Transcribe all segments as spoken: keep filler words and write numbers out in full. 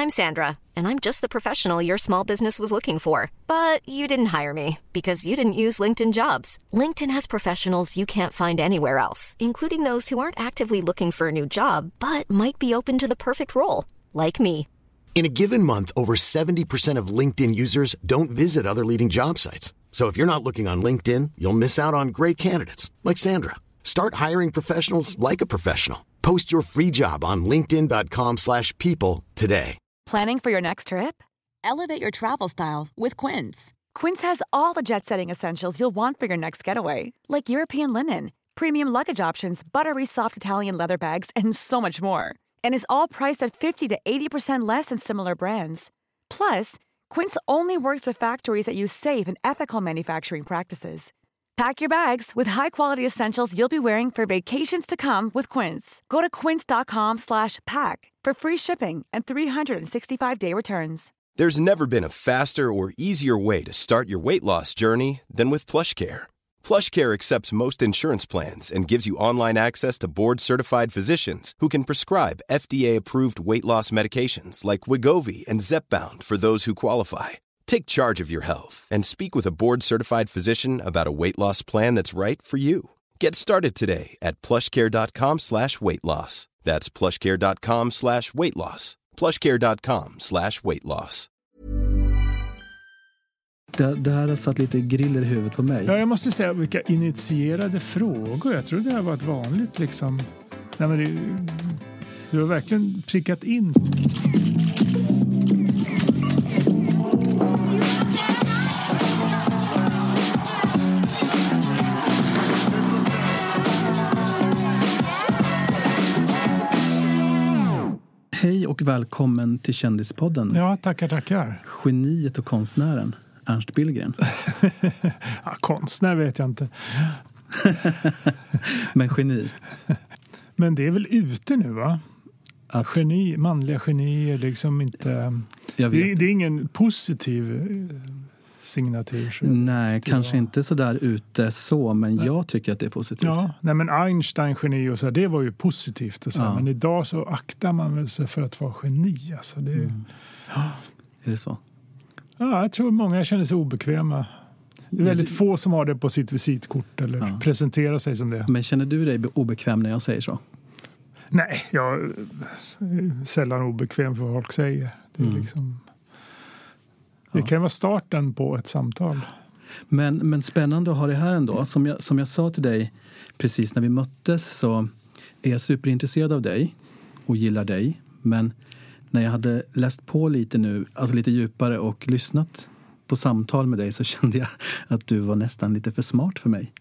I'm Sandra, and I'm just the professional your small business was looking for. But you didn't hire me because you didn't use LinkedIn Jobs. LinkedIn has professionals you can't find anywhere else, including those who aren't actively looking for a new job, but might be open to the perfect role, like me. In a given month, over seventy percent of LinkedIn users don't visit other leading job sites. So if you're not looking on LinkedIn, you'll miss out on great candidates like Sandra. Start hiring professionals like a professional. Post your free job on linkedin dot com slash people today. Planning for your next trip? Elevate your travel style with Quince. Quince has all the jet-setting essentials you'll want for your next getaway, like European linen, premium luggage options, buttery soft Italian leather bags, and so much more. And is all priced at fifty to eighty percent less than similar brands. Plus, Quince only works with factories that use safe and ethical manufacturing practices. Pack your bags with high-quality essentials you'll be wearing for vacations to come with Quince. Go to quince dot com slash pack for free shipping and three sixty-five day returns. There's never been a faster or easier way to start your weight loss journey than with PlushCare. PlushCare accepts most insurance plans and gives you online access to board-certified physicians who can prescribe F D A-approved weight loss medications like Wegovy and Zepbound for those who qualify. Take charge of your health and speak with a board-certified physician about a weight loss plan that's right for you. Get started today at plushcare.com slash weight loss. That's plushcare.com slash weight loss. plushcare.com slash weight loss. Det, det här har satt lite griller i huvudet på mig. Ja, jag måste säga vilka initierade frågor. Jag tror det här var ett vanligt liksom... Nej, men det, du har verkligen prickat in. Hej och välkommen till Kändispodden. Ja, tackar, tackar. Geniet och konstnären Ernst Billgren. Ja, konstnär vet jag inte. Men geni. Men det är väl ute nu, va? Att... Geni, manliga genier liksom inte... Det, det är ingen positiv signatur. Nej, kanske inte så där ute så, men nej. Jag tycker att det är positivt. Ja, nej, men Einstein geni och så, det var ju positivt och så, ja. Men idag så aktar man väl sig för att vara geni. Alltså det, mm. ja. Är det så? Ja, jag tror många känner sig obekväma. Det är väldigt ja, det... få som har det på sitt visitkort eller ja. Presenterar sig som det. Men känner du dig obekväm när jag säger så? Nej, jag är sällan obekväm för vad folk säger. Det är mm. liksom... Det ja. Kan vara starten på ett samtal. Men, men spännande att ha det här ändå. Som jag, som jag sa till dig precis när vi möttes så är jag superintresserad av dig och gillar dig. Men när jag hade läst på lite nu, alltså lite djupare och lyssnat på samtal med dig så kände jag att du var nästan lite för smart för mig.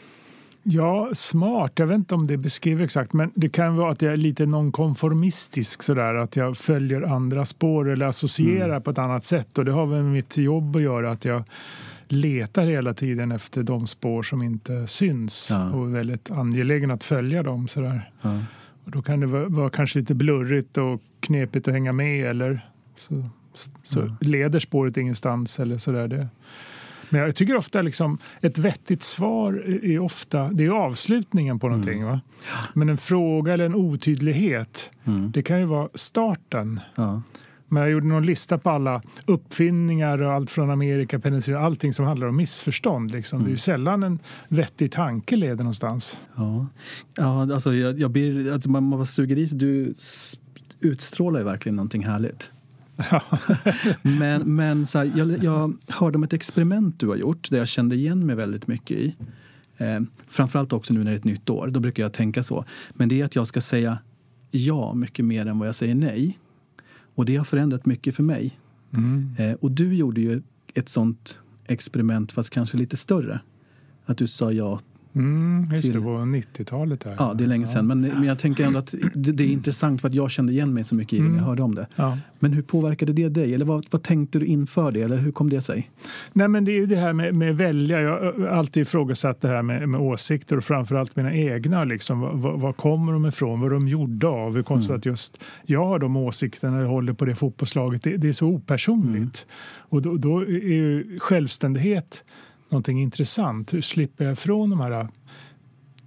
Ja, smart. Jag vet inte om det beskriver exakt, men det kan vara att jag är lite nonkonformistisk sådär, att jag följer andra spår eller associerar mm. på ett annat sätt, och det har väl med mitt jobb att göra, att jag letar hela tiden efter de spår som inte syns ja. Och är väldigt angelägen att följa dem sådär. Ja. Och då kan det vara, vara kanske lite blurrigt och knepigt att hänga med, eller så, så ja. Leder spåret ingenstans eller sådär. Det Men jag tycker ofta liksom ett vettigt svar är ofta, det är avslutningen på någonting, mm. va? Men en fråga eller en otydlighet, mm. det kan ju vara starten. Ja. Men jag gjorde någon lista på alla uppfinningar och allt från Amerika, penicillin, allting som handlar om missförstånd liksom. Mm. Det är ju sällan en vettig tanke leder någonstans. Ja, ja alltså jag, jag blir, alltså man, man suger i sig, du utstrålar ju verkligen någonting härligt. men men så här, jag, jag hörde om ett experiment du har gjort där jag kände igen mig väldigt mycket i. Eh, framförallt också nu när det är ett nytt år. Då brukar jag tänka så. Men det är att jag ska säga ja mycket mer än vad jag säger nej. Och det har förändrat mycket för mig. Mm. Eh, och du gjorde ju ett sånt experiment fast kanske lite större. Att du sa ja. Mm, just det var nittiotalet här. Ja, det är länge sedan. Men, men jag tänker ändå att det, det är intressant för att jag kände igen mig så mycket i det när jag hörde om det. Ja. Men hur påverkade det dig? Eller vad, vad tänkte du inför det? Eller hur kom det sig? Nej, men det är ju det här med, med välja. Jag har alltid ifrågasatt det här med, med åsikter och framförallt mina egna. Liksom. Vad, vad kommer de ifrån? Vad de gjorde av? Hur konstigt mm. att just jag har de åsikterna och håller på det fotbollslaget. Det, det är så opersonligt. Mm. Och då, då är ju självständighet någonting intressant. Hur slipper jag ifrån de här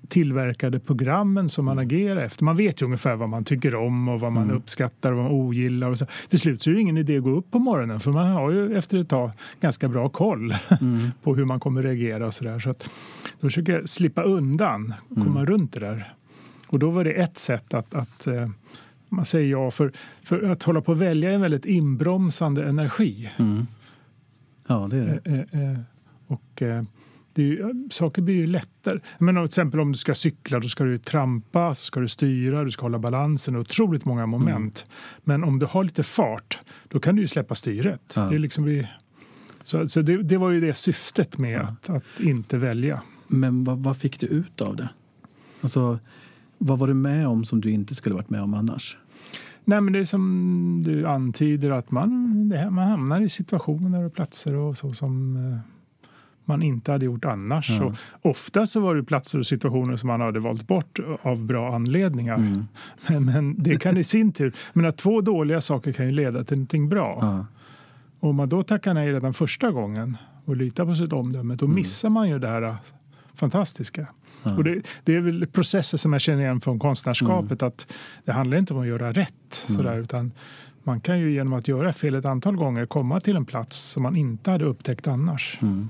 tillverkade programmen som man agerar efter. Man vet ju ungefär vad man tycker om och vad man mm. uppskattar och vad man ogillar. Och så. Till slut så är det ingen idé att gå upp på morgonen för man har ju efter ett tag ganska bra koll mm. på hur man kommer reagera och sådär. Så att då försöker jag slippa undan och komma mm. runt det där. Och då var det ett sätt att, att eh, man säger ja, för, för att hålla på att välja en väldigt inbromsande energi. Mm. Ja, det är det. Eh, eh, och eh, det är ju, saker blir ju lättare. Men till exempel om du ska cykla, då ska du trampa, så ska du styra, du ska hålla balansen, otroligt många moment. Mm. Men om du har lite fart, då kan du ju släppa styret. Ja. Det, är liksom, så, så det, det var ju det syftet med ja. att, att inte välja. Men vad, vad fick du ut av det? Alltså, vad var du med om som du inte skulle varit med om annars? Nej, men det är som du antyder att man, det här, man hamnar i situationer och platser och så som eh, man inte hade gjort annars. Ja. Och ofta så var det platser och situationer som man hade valt bort av bra anledningar. Mm. Men, men det kan i sin tur, men att två dåliga saker kan ju leda till någonting bra. Ja. Och om man då tackar nej redan första gången och litar på sitt omdöme, då mm. missar man ju det här fantastiska. Ja. Och det, det är väl processer som jag känner igen från konstnärskapet, mm. att det handlar inte om att göra rätt mm. sådär, utan man kan ju genom att göra fel ett antal gånger komma till en plats som man inte hade upptäckt annars. Mm.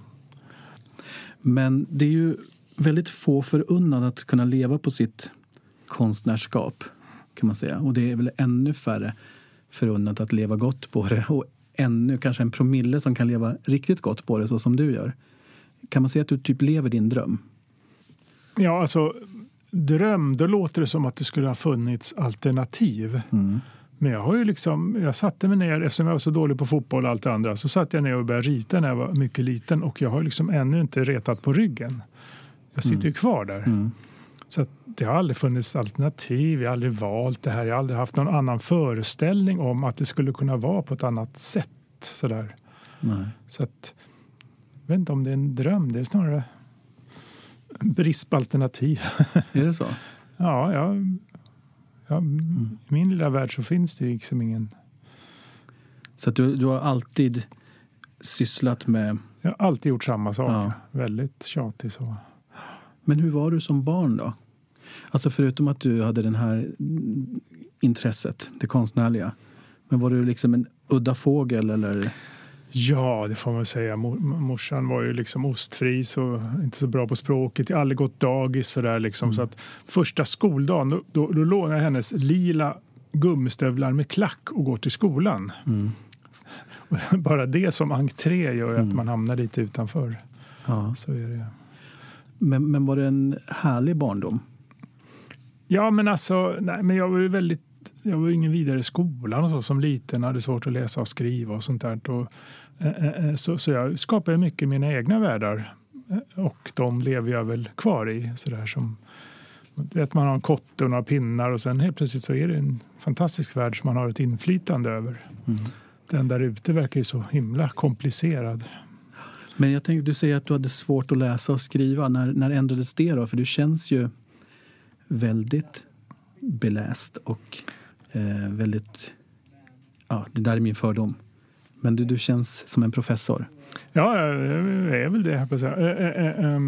Men det är ju väldigt få förunnat att kunna leva på sitt konstnärskap, kan man säga. Och det är väl ännu färre förunnat att leva gott på det, och ännu kanske en promille som kan leva riktigt gott på det så som du gör. Kan man säga att du typ lever din dröm? Ja, alltså dröm, då låter det som att det skulle ha funnits alternativ. Mm. Men jag har ju liksom, jag satte mig ner, eftersom jag var så dålig på fotboll och allt det andra, så satt jag ner och började rita när jag var mycket liten, och jag har liksom ännu inte retat på ryggen. Jag sitter mm. ju kvar där. Mm. Så att det har aldrig funnits alternativ, jag har aldrig valt det här, jag har aldrig haft någon annan föreställning om att det skulle kunna vara på ett annat sätt. Sådär. Nej. Så att, jag vet inte om det är en dröm, det är snarare brist på alternativ. Är det så? Ja, ja. Ja, mm. I min lilla värld så finns det ju liksom ingen... Så att du, du har alltid sysslat med... Jag har alltid gjort samma sak. Ja. Väldigt tjatig så. Men hur var du som barn då? Alltså förutom att du hade den här intresset, det konstnärliga. Men var du liksom en udda fågel eller... Ja, det får man säga. Morsan var ju liksom ostfri, så inte så bra på språket. Jag har aldrig gått dagis så där liksom. Mm. Så att första skoldagen, då, då, då lånar jag hennes lila gummistövlar med klack och går till skolan. Mm. Bara det som entré gör mm. att man hamnar lite utanför. Ja. Så är det. Men, men var det en härlig barndom? Ja, men alltså, nej, men jag var ju väldigt, jag var ingen vidare i skolan och så som liten, hade svårt att läsa och skriva och sånt där. Och, eh, så, så jag skapade mycket mina egna världar, och de lever jag väl kvar i. Så där som, vet, man har en kotte och några pinnar, och sen helt plötsligt så är det en fantastisk värld som man har ett inflytande över. Mm. Den där ute verkar ju så himla komplicerad. Men jag tänkte, du säger att du hade svårt att läsa och skriva. När, när ändrades det då? För du känns ju väldigt beläst och eh, väldigt... Ja, det där är min fördom. Men du, du känns som en professor. Ja, jag är väl det här på att säga. Äh, äh, äh,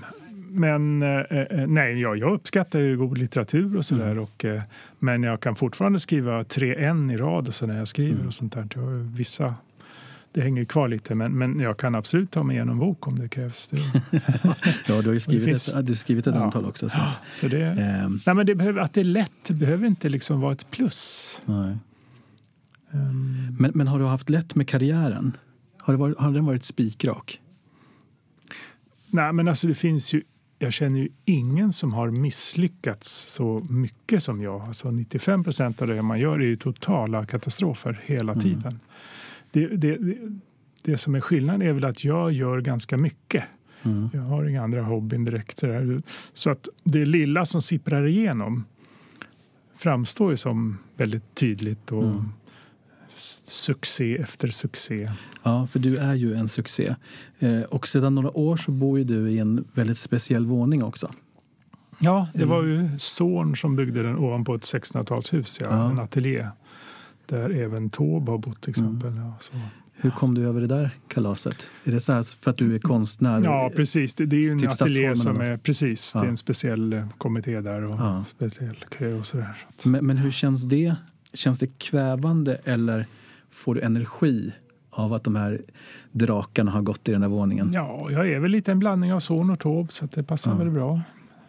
men äh, nej, ja, jag uppskattar ju god litteratur och sådär. Mm. Och, äh, men jag kan fortfarande skriva tre en i rad och så när jag skriver mm. och sånt där. Jag har vissa... Det hänger kvar lite, men, men jag kan absolut ta mig igenom bok om det krävs. Det. Ja, du har ju skrivit, finns, ett, du har skrivit ett ja, antal också. Så, att, så det, ähm, nej, men det behöver, att det är lätt behöver inte liksom vara ett plus. Nej. Um, men, men har du haft lätt med karriären? Har, det varit, har den varit spikrak? Nej, men alltså det finns ju, jag känner ju ingen som har misslyckats så mycket som jag. Alltså nittiofem procent av det man gör är ju totala katastrofer hela mm. tiden. Det, det, det, det som är skillnaden är väl att jag gör ganska mycket. Mm. Jag har inga andra hobbyn direkt. Så, där. Så att det lilla som sipprar igenom framstår ju som väldigt tydligt och mm. succé efter succé. Ja, för du är ju en succé. Eh, och sedan några år så bor ju du i en väldigt speciell våning också. Ja, det var ju son som byggde den ovanpå ett sextonhundratalshus, ja, ja. En ateljé. Där även Taube har bott till exempel. Mm. Ja, så. Hur kom du över det där kalaset? Är det så här för att du är konstnär? Ja, precis. Det, det är ju en typ ateljé som är, precis, ja. det är en speciell eh, kommitté där och ja. speciell kö och sådär. Så. Men, men hur känns det? Känns det kvävande eller får du energi av att de här drakarna har gått i den här våningen? Ja, jag är väl lite en blandning av son och tåb så att det passar ja. väldigt bra.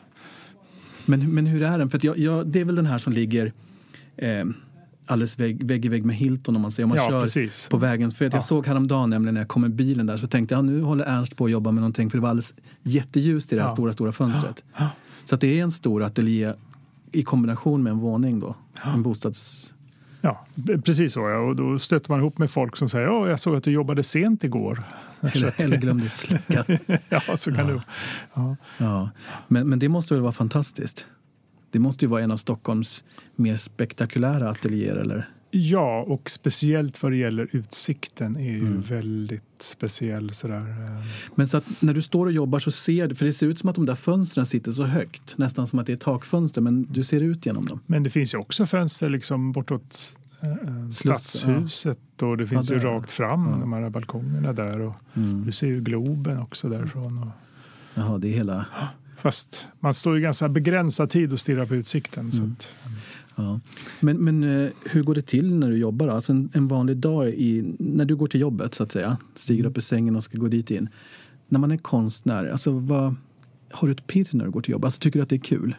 Men, men hur är den? För att jag, jag, det är väl den här som ligger eh, alldeles vägg, vägg i vägg med Hilton om man säger. Om man ja, kör precis. på vägen. För att jag ja. såg häromdagen nämligen när jag kom med bilen där så tänkte jag, ja, nu håller Ernst på att jobba med någonting för det var alldeles jätteljust i det här ja. stora, stora fönstret. Ja. Så att det är en stor ateljé i kombination med en våning då. Ja. En bostads... Ja, precis så. Ja. Och då stöter man ihop med folk som säger, ja, jag såg att du jobbade sent igår. Eller, eller glömde släcka. ja, så kan ja. du. Ja. Ja. Men, men det måste väl vara fantastiskt? Det måste ju vara en av Stockholms mer spektakulära ateljéer, eller? Ja, och speciellt vad det gäller utsikten är ju mm. väldigt speciell. Sådär. Men så att när du står och jobbar så ser du, för det ser ut som att de där fönstren sitter så högt. Nästan som att det är takfönster, men du ser ut genom dem. Men det finns ju också fönster liksom bortåt äh, stadshuset ja. och det finns ja, ju rakt fram ja. de här balkongerna där. Och mm. du ser ju Globen också därifrån. Och... Jaha, det är hela... Fast man står ju ganska begränsad tid och stirrar på utsikten. Mm. Så att, ja. Men, men hur går det till när du jobbar då? Alltså en, en vanlig dag i, när du går till jobbet så att säga, stiger upp i sängen och ska gå dit in. När man är konstnär, alltså vad, har du ett pirr när du går till jobbet? Alltså tycker du att det är kul?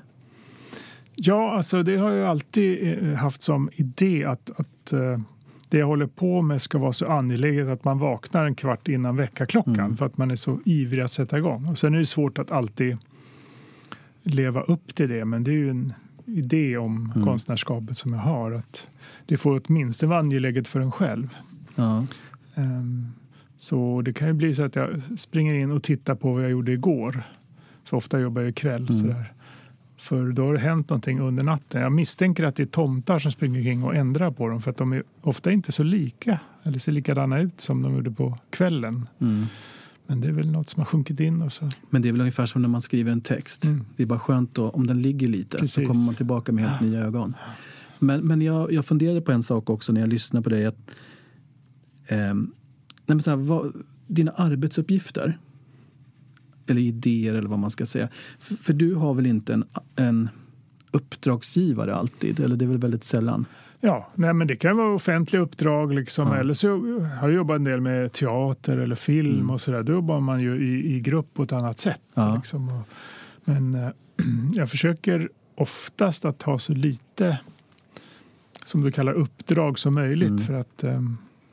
Ja, alltså det har jag alltid haft som idé att, att det jag håller på med ska vara så angeläget att man vaknar en kvart innan väckarklockan mm. för att man är så ivrig att sätta igång. Och sen är det svårt att alltid leva upp till det, men det är ju en idé om mm. konstnärskapet som jag har, att det får åtminstone vara angeläget för en själv. Ja. Um, så det kan ju bli så att jag springer in och tittar på vad jag gjorde igår. För ofta jobbar jag ikväll mm. sådär. För då har det hänt någonting under natten. Jag misstänker att det är tomtar som springer kring och ändrar på dem, för att de är ofta inte så lika eller ser likadana ut som de gjorde på kvällen. Mm. Men det är väl något som har sjunkit in. Och så. Men det är väl ungefär som när man skriver en text. Mm. Det är bara skönt då, om den ligger lite. Precis. Så kommer man tillbaka med helt nya ögon. Men, men jag, jag funderade på en sak också när jag lyssnade på dig. Att, eh, nej men så här, vad, dina arbetsuppgifter eller idéer eller vad man ska säga. För, för du har väl inte en, en uppdragsgivare alltid? Eller det är väl väldigt sällan? Ja, nej, men det kan vara offentliga uppdrag liksom. Ja. Eller så har jag jobbat en del med teater eller film mm. och sådär. Då jobbar man ju i, i grupp på ett annat sätt. Ja. Liksom. Och, men äh, jag försöker oftast att ha så lite som du kallar uppdrag som möjligt mm. för att äh,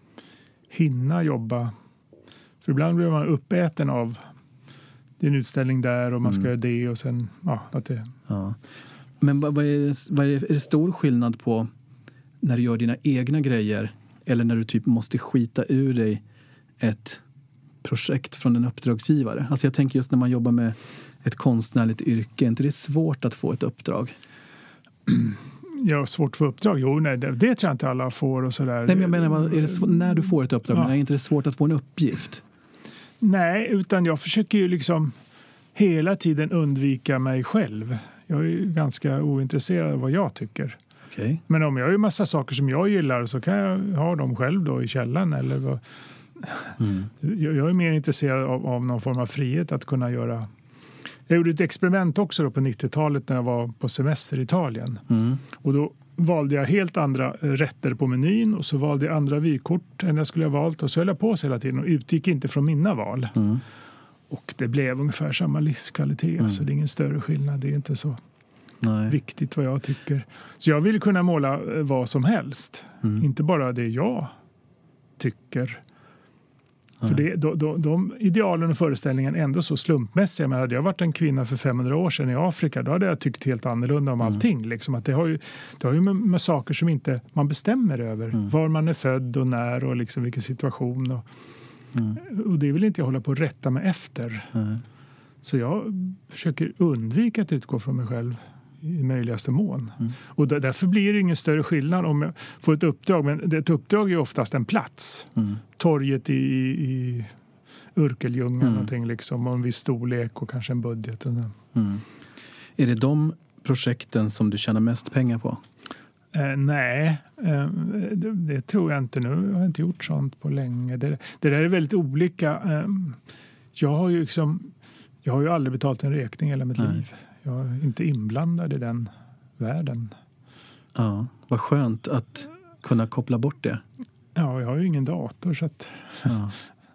hinna jobba. För ibland blir man uppäten av det är en utställning där och man ska mm. göra det och sen ja, att det... Ja. Men vad, vad är, det, vad är, det, är det stor skillnad på när du gör dina egna grejer eller när du typ måste skita ur dig ett projekt från en uppdragsgivare? Alltså jag tänker just när man jobbar med ett konstnärligt yrke, är inte det svårt att få ett uppdrag? Ja, svårt att få uppdrag? Jo, nej, det, det tror jag inte alla får och sådär. Nej, men jag menar, är det sv- när du får ett uppdrag, ja. men är inte det svårt att få en uppgift? Nej, utan jag försöker ju liksom hela tiden undvika mig själv. Jag är ju ganska ointresserad av vad jag tycker. Okay. Men om jag gör massa saker som jag gillar så kan jag ha dem själv då i källan. Eller vad. Mm. Jag, jag är mer intresserad av, av någon form av frihet att kunna göra. Jag gjorde ett experiment också då på nittiotalet när jag var på semester i Italien. Mm. Och då valde jag helt andra rätter på menyn och så valde jag andra vykort än jag skulle ha valt. Och så höll jag på sig hela tiden och utgick inte från mina val. Mm. Och det blev ungefär samma livskvalitet. Mm. Så det är ingen större skillnad. Det är inte så Nej. viktigt vad jag tycker. Så jag vill kunna måla vad som helst. Mm. Inte bara det jag tycker. Nej. För det, då, då, de idealen och föreställningen är ändå så slumpmässiga. Men hade jag varit en kvinna för femhundra år sedan i Afrika, då hade jag tyckt helt annorlunda om mm. allting. Liksom. Att det har ju, det har ju med, med saker som inte man bestämmer över. Mm. Var man är född och när och liksom vilken situation. Och, mm. och det vill inte jag hålla på att rätta mig efter. Mm. Så jag försöker undvika att utgå från mig själv i möjligaste mån. Mm. Och där, därför blir det ingen större skillnad om jag får ett uppdrag. Men ett uppdrag är oftast en plats. Mm. Torget i, i Urkeljunga mm. någonting liksom. Och en viss storlek och kanske en budget. Mm. Är det de projekten som du tjänar mest pengar på? Eh, nej, eh, det, det tror jag inte nu. Jag har inte gjort sånt på länge. Det, det där är väldigt olika. Eh, jag har ju liksom, jag har ju aldrig betalt en räkning hela mitt nej. liv. Jag är inte inblandad i den världen. Ja, vad skönt att kunna koppla bort det. Ja, jag har ju ingen dator så att... Ja.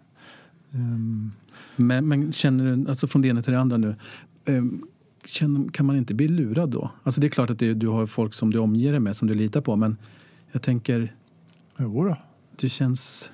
um, men, men känner du, alltså från det ena till det andra nu, um, känner, kan man inte bli lurad då? Alltså det är klart att det, du har folk som du omger dig med, som du litar på, men jag tänker... Jo då. Det känns...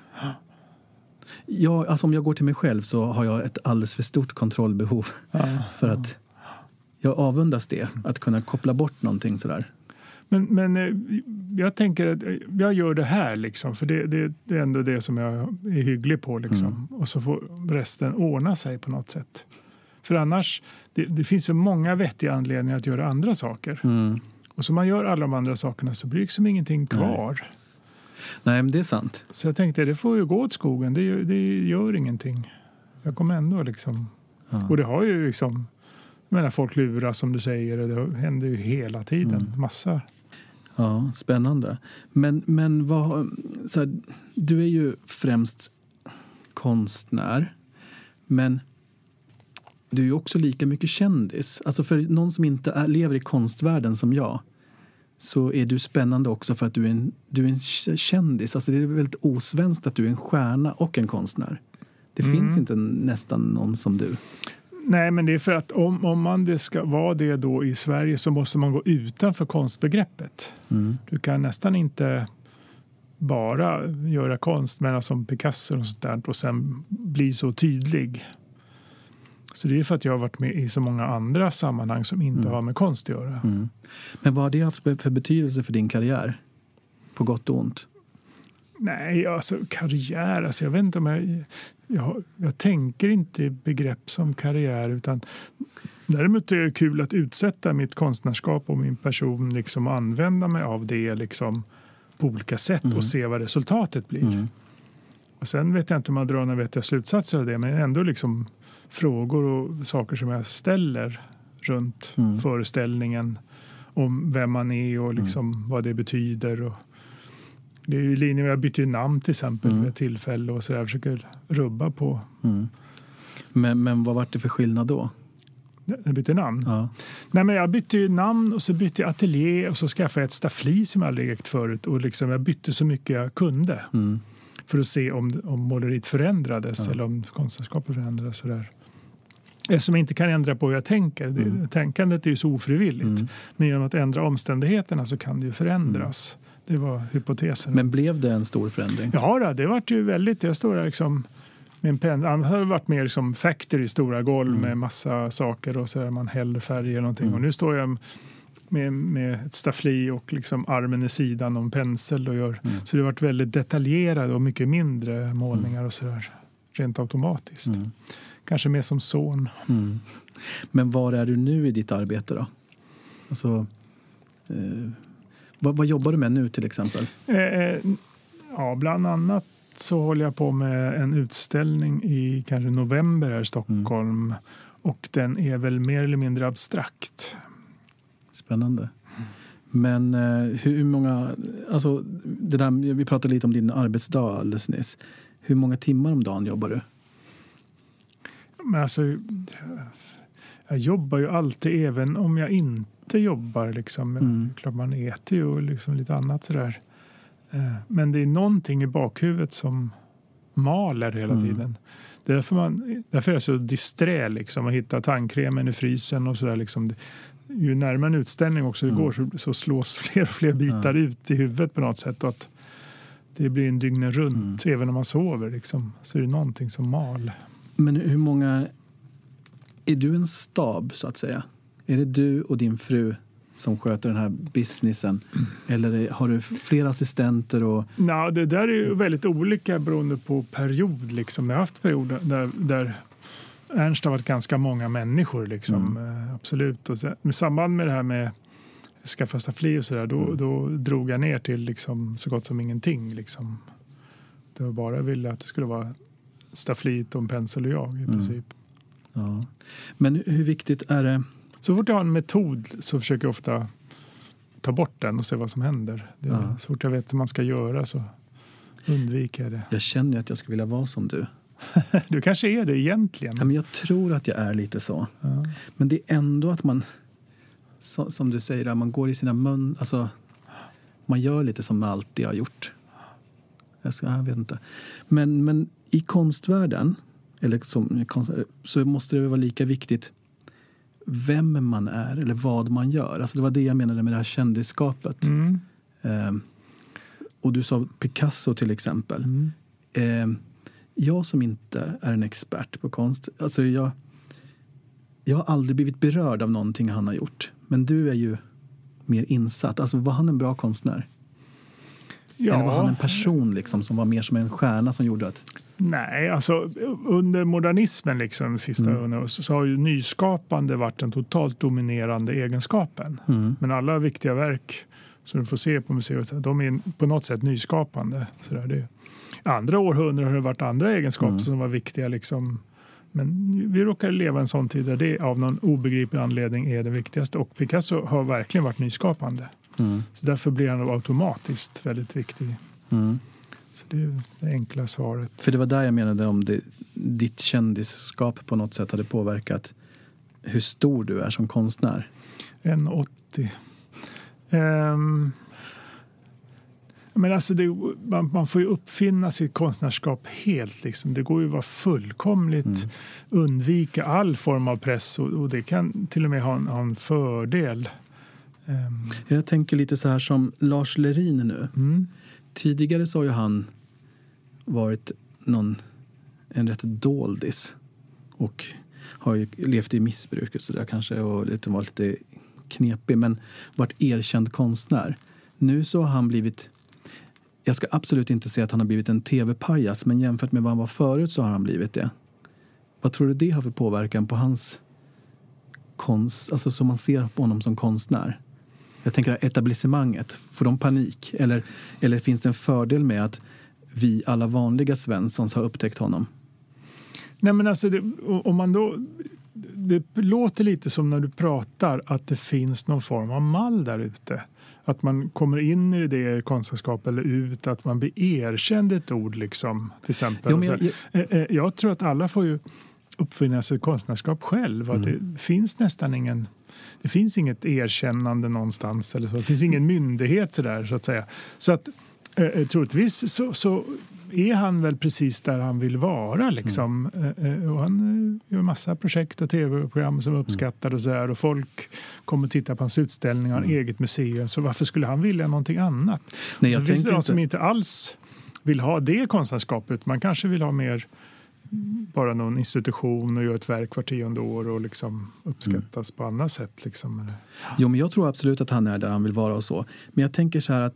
Ja, alltså om jag går till mig själv så har jag ett alldeles för stort kontrollbehov. Ja, för att jag avundas det, att kunna koppla bort någonting sådär. Men, men jag tänker att jag gör det här liksom, för det, det, det är ändå det som jag är hygglig på liksom. Mm. Och så får resten ordna sig på något sätt. För annars, det, det finns så många vettiga anledningar att göra andra saker. Mm. Och så man gör alla de andra sakerna så blir det liksom ingenting kvar. Nej. Nej, men det är sant. Så jag tänkte, det får ju gå åt skogen, det gör, det gör ingenting. Jag kommer ändå liksom, ja. Och det har ju liksom, jag menar, folk lurar som du säger, det händer ju hela tiden, mm. massa. Ja, spännande. Men, men vad, så här, du är ju främst konstnär, men du är ju också lika mycket kändis. Alltså för någon som inte är, lever i konstvärlden som jag, så är du spännande också för att du är en, du är en kändis. Alltså det är väldigt osvenskt att du är en stjärna och en konstnär. Det mm. finns inte nästan någon som du. Nej, men det är för att om, om man det ska vara det då i Sverige så måste man gå utanför konstbegreppet. Mm. Du kan nästan inte bara göra konst men som Picasso och sånt där och sen bli så tydlig. Så det är för att jag har varit med i så många andra sammanhang som inte mm. har med konst att göra. Mm. Men vad har det haft för betydelse för din karriär? På gott och ont? Nej, alltså karriär, alltså jag vet inte om jag, jag, jag tänker inte i begrepp som karriär, utan däremot är det kul att utsätta mitt konstnärskap och min person liksom och använda mig av det liksom på olika sätt mm. och se vad resultatet blir. Mm. Och sen vet jag inte om man drar några vettiga slutsatser av det, men ändå liksom frågor och saker som jag ställer runt mm. föreställningen om vem man är och liksom mm. vad det betyder. Och det är ju i linje med att jag byter namn till exempel mm. med tillfälle och så där, försöker rubba på. Mm. Men, men vad var det för skillnad då? Jag bytte namn? Ja. Nej, men jag bytte ju namn och så bytte jag ateljé och så skaffade jag ett staffli som jag aldrig ägt förut och liksom jag bytte så mycket jag kunde mm. för att se om, om måleriet förändrades ja. eller om konstnärskapet förändrades så där. Eftersom jag inte kan ändra på hur jag tänker. Mm. Det, tänkandet är ju så ofrivilligt. Mm. Men genom att ändra omständigheterna så kan det ju förändras. Mm. Det var hypotesen. Men blev det en stor förändring? Ja, det var ju väldigt. Jag står där liksom med en penna. Annars har det varit mer som factory, stora golv mm. med massa saker och så där man häller färger och någonting. Mm. Och nu står jag med, med ett staffli och liksom armen i sidan och en pensel och gör. Mm. Så det har varit väldigt detaljerade och mycket mindre målningar mm. och så där. Rent automatiskt. Mm. Kanske mer som son. Mm. Men var är du nu i ditt arbete då? Alltså, eh, vad, vad jobbar du med nu till exempel? Eh, ja, bland annat så håller jag på med en utställning i kanske november här i Stockholm. Mm. Och den är väl mer eller mindre abstrakt. Spännande. Mm. Men eh, hur många, alltså det där, vi pratade lite om din arbetsdag alldeles nyss. Hur många timmar om dagen jobbar du? Men alltså, jag jobbar ju alltid även om jag inte jobbar. Liksom. Mm. Klart man äter ju och liksom lite annat sådär. Men det är någonting i bakhuvudet som maler hela mm. tiden. Därför, man, därför är jag så disträ liksom, att hitta tandkremen i frysen och sådär. Liksom. Ju närmare en utställning också det går så, så slås fler och fler bitar mm. ut i huvudet på något sätt. Och att det blir en dygn runt mm. även om man sover. Liksom. Så är det någonting som mal. Men hur många... Är du en stab så att säga? Är det du och din fru som sköter den här businessen? Mm. Eller har du fler assistenter? Och... Nej, det där är ju väldigt olika beroende på period. Liksom. Jag har haft perioder där, där Ernst har varit ganska många människor. Liksom. Mm. Absolut. Och så, i samband med det här med skaffa staffli och sådär, då, mm. då drog jag ner till liksom, så gott som ingenting. Liksom. Det var bara jag ville att det skulle vara stafflit och en pensel och jag i princip. Mm. Ja. Men hur viktigt är det? Så fort jag har en metod så försöker jag ofta ta bort den och se vad som händer. Det är ja. så fort jag vet hur man ska göra så undviker jag det. Jag känner att jag skulle vilja vara som du. Du kanske är det egentligen. Ja, men jag tror att jag är lite så. Ja. Men det är ändå att man, så, som du säger, man går i sina mun, alltså man gör lite som man alltid har gjort. Jag, ska, jag vet inte. Men, men i konstvärlden, eller som, så måste det vara lika viktigt vem man är eller vad man gör. Alltså det var det jag menade med det här kändisskapet. Mm. Eh, och du sa Picasso till exempel. Mm. Eh, jag som inte är en expert på konst, alltså jag, jag har aldrig blivit berörd av någonting han har gjort. Men du är ju mer insatt. Alltså var han en bra konstnär? Ja. Eller var han en person liksom, som var mer som en stjärna som gjorde att... Nej, alltså under modernismen liksom, sista mm. åren, så, så har ju nyskapande varit den totalt dominerande egenskapen. Mm. Men alla viktiga verk som du får se på museet, de är på något sätt nyskapande. Så där, det, andra århundraden har det varit andra egenskaper mm. som var viktiga liksom. Men vi råkar leva en sån tid där det av någon obegriplig anledning är det viktigaste. Och Picasso har verkligen varit nyskapande. Mm. Så därför blir han automatiskt väldigt viktig. Mm. Så det är det enkla svaret. För det var där jag menade om det, ditt kändisskap på något sätt hade påverkat hur stor du är som konstnär. en komma åttio. Um, men alltså det, man, man får ju uppfinna sitt konstnärskap helt. Liksom. Det går ju att vara fullkomligt mm. undvika all form av press. Och, och det kan till och med ha en, ha en fördel. Um. Jag tänker lite så här som Lars Lerin nu. Mm. Tidigare så har ju han varit någon, en rätt doldis och har ju levt i missbruk och så där kanske och lite, var lite knepig men varit erkänd konstnär. Nu så har han blivit, jag ska absolut inte säga att han har blivit en tv-pajas, men jämfört med vad han var förut så har han blivit det. Vad tror du det har för påverkan på hans konst, alltså som man ser på honom som konstnär? Jag tänker att etablissemanget, får de panik? Eller, eller finns det en fördel med att vi alla vanliga Svenssons har upptäckt honom? Nej men alltså, det, om man då... Det låter lite som när du pratar att det finns någon form av mall där ute. Att man kommer in i det konstnärskap eller ut, att man blir erkänd ett ord liksom, till exempel. Jo, jag, jag... jag tror att alla får ju uppfinna sig konstnärskap själv. Att mm. det finns nästan ingen... Det finns inget erkännande någonstans eller så. Det finns ingen myndighet så där så att säga. Så att eh, troligtvis så, så är han väl precis där han vill vara liksom. Mm. Eh, och han eh, gör massa projekt och tv-program som uppskattar och så där. Och folk kommer titta på hans utställningar, mm. eget museum. Så varför skulle han vilja någonting annat? Nej, jag så finns det de inte... som inte alls vill ha det konstnärskapet. Man kanske vill ha mer... bara någon institution och gör ett verk var tionde år och liksom uppskattas mm. på annat sätt. Liksom, eller? Jo, men jag tror absolut att han är där han vill vara och så. Men jag tänker så här att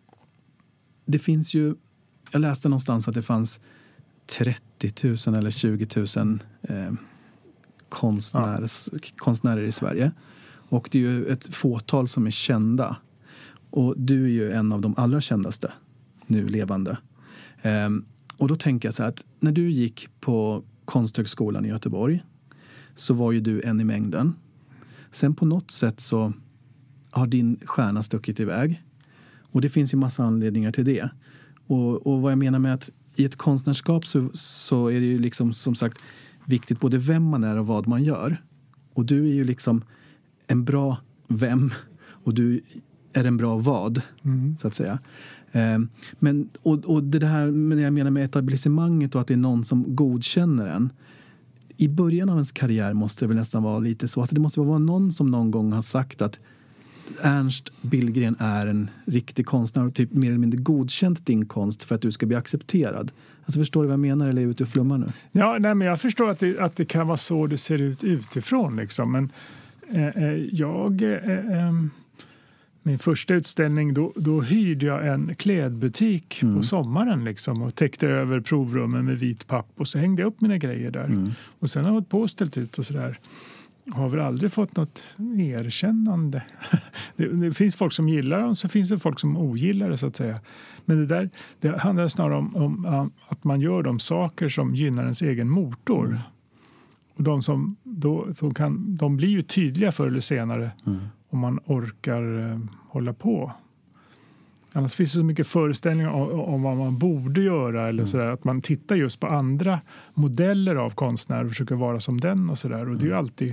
det finns ju, jag läste någonstans att det fanns trettio tusen eller tjugo tusen eh, konstnärs, ja. konstnärer i Sverige. Och det är ju ett fåtal som är kända. Och du är ju en av de allra kändaste nu levande. Eh, Och då tänker jag så här att när du gick på Konsthögskolan i Göteborg så var ju du en i mängden. Sen på något sätt så har din stjärna stuckit iväg. Och det finns ju massa anledningar till det. Och, och vad jag menar med att i ett konstnärskap så, så är det ju liksom som sagt viktigt både vem man är och vad man gör. Och du är ju liksom en bra vem och du är en bra vad, mm. så att säga. Eh, men, och, och det här men jag menar med etablissemanget och att det är någon som godkänner en. I början av ens karriär måste det väl nästan vara lite så. Alltså det måste vara någon som någon gång har sagt att Ernst Billgren är en riktig konstnär och typ mer eller mindre godkänt din konst för att du ska bli accepterad. Alltså förstår du vad jag menar eller är ute och flummar nu? Ja, nej, men jag förstår att det, att det kan vara så det ser ut utifrån liksom. Men eh, jag... Eh, eh, min första utställning, då, då hyrde jag en klädbutik mm. på sommaren liksom och täckte över provrummen med vit papp och så hängde jag upp mina grejer där. Mm. Och sen har jag hållit på och ställt ut och sådär. Har väl aldrig fått något erkännande. det, det finns folk som gillar dem, så finns det folk som ogillar det så att säga. Men det där, det handlar snarare om, om att man gör de saker som gynnar ens egen motor. Mm. Och de som då, så kan, de blir ju tydliga förr eller senare mm. om man orkar eh, hålla på. Annars finns det så mycket föreställningar om, om vad man borde göra eller mm. sådär, att man tittar just på andra modeller av konstnärer och försöker vara som den och sådär. Och det är ju alltid,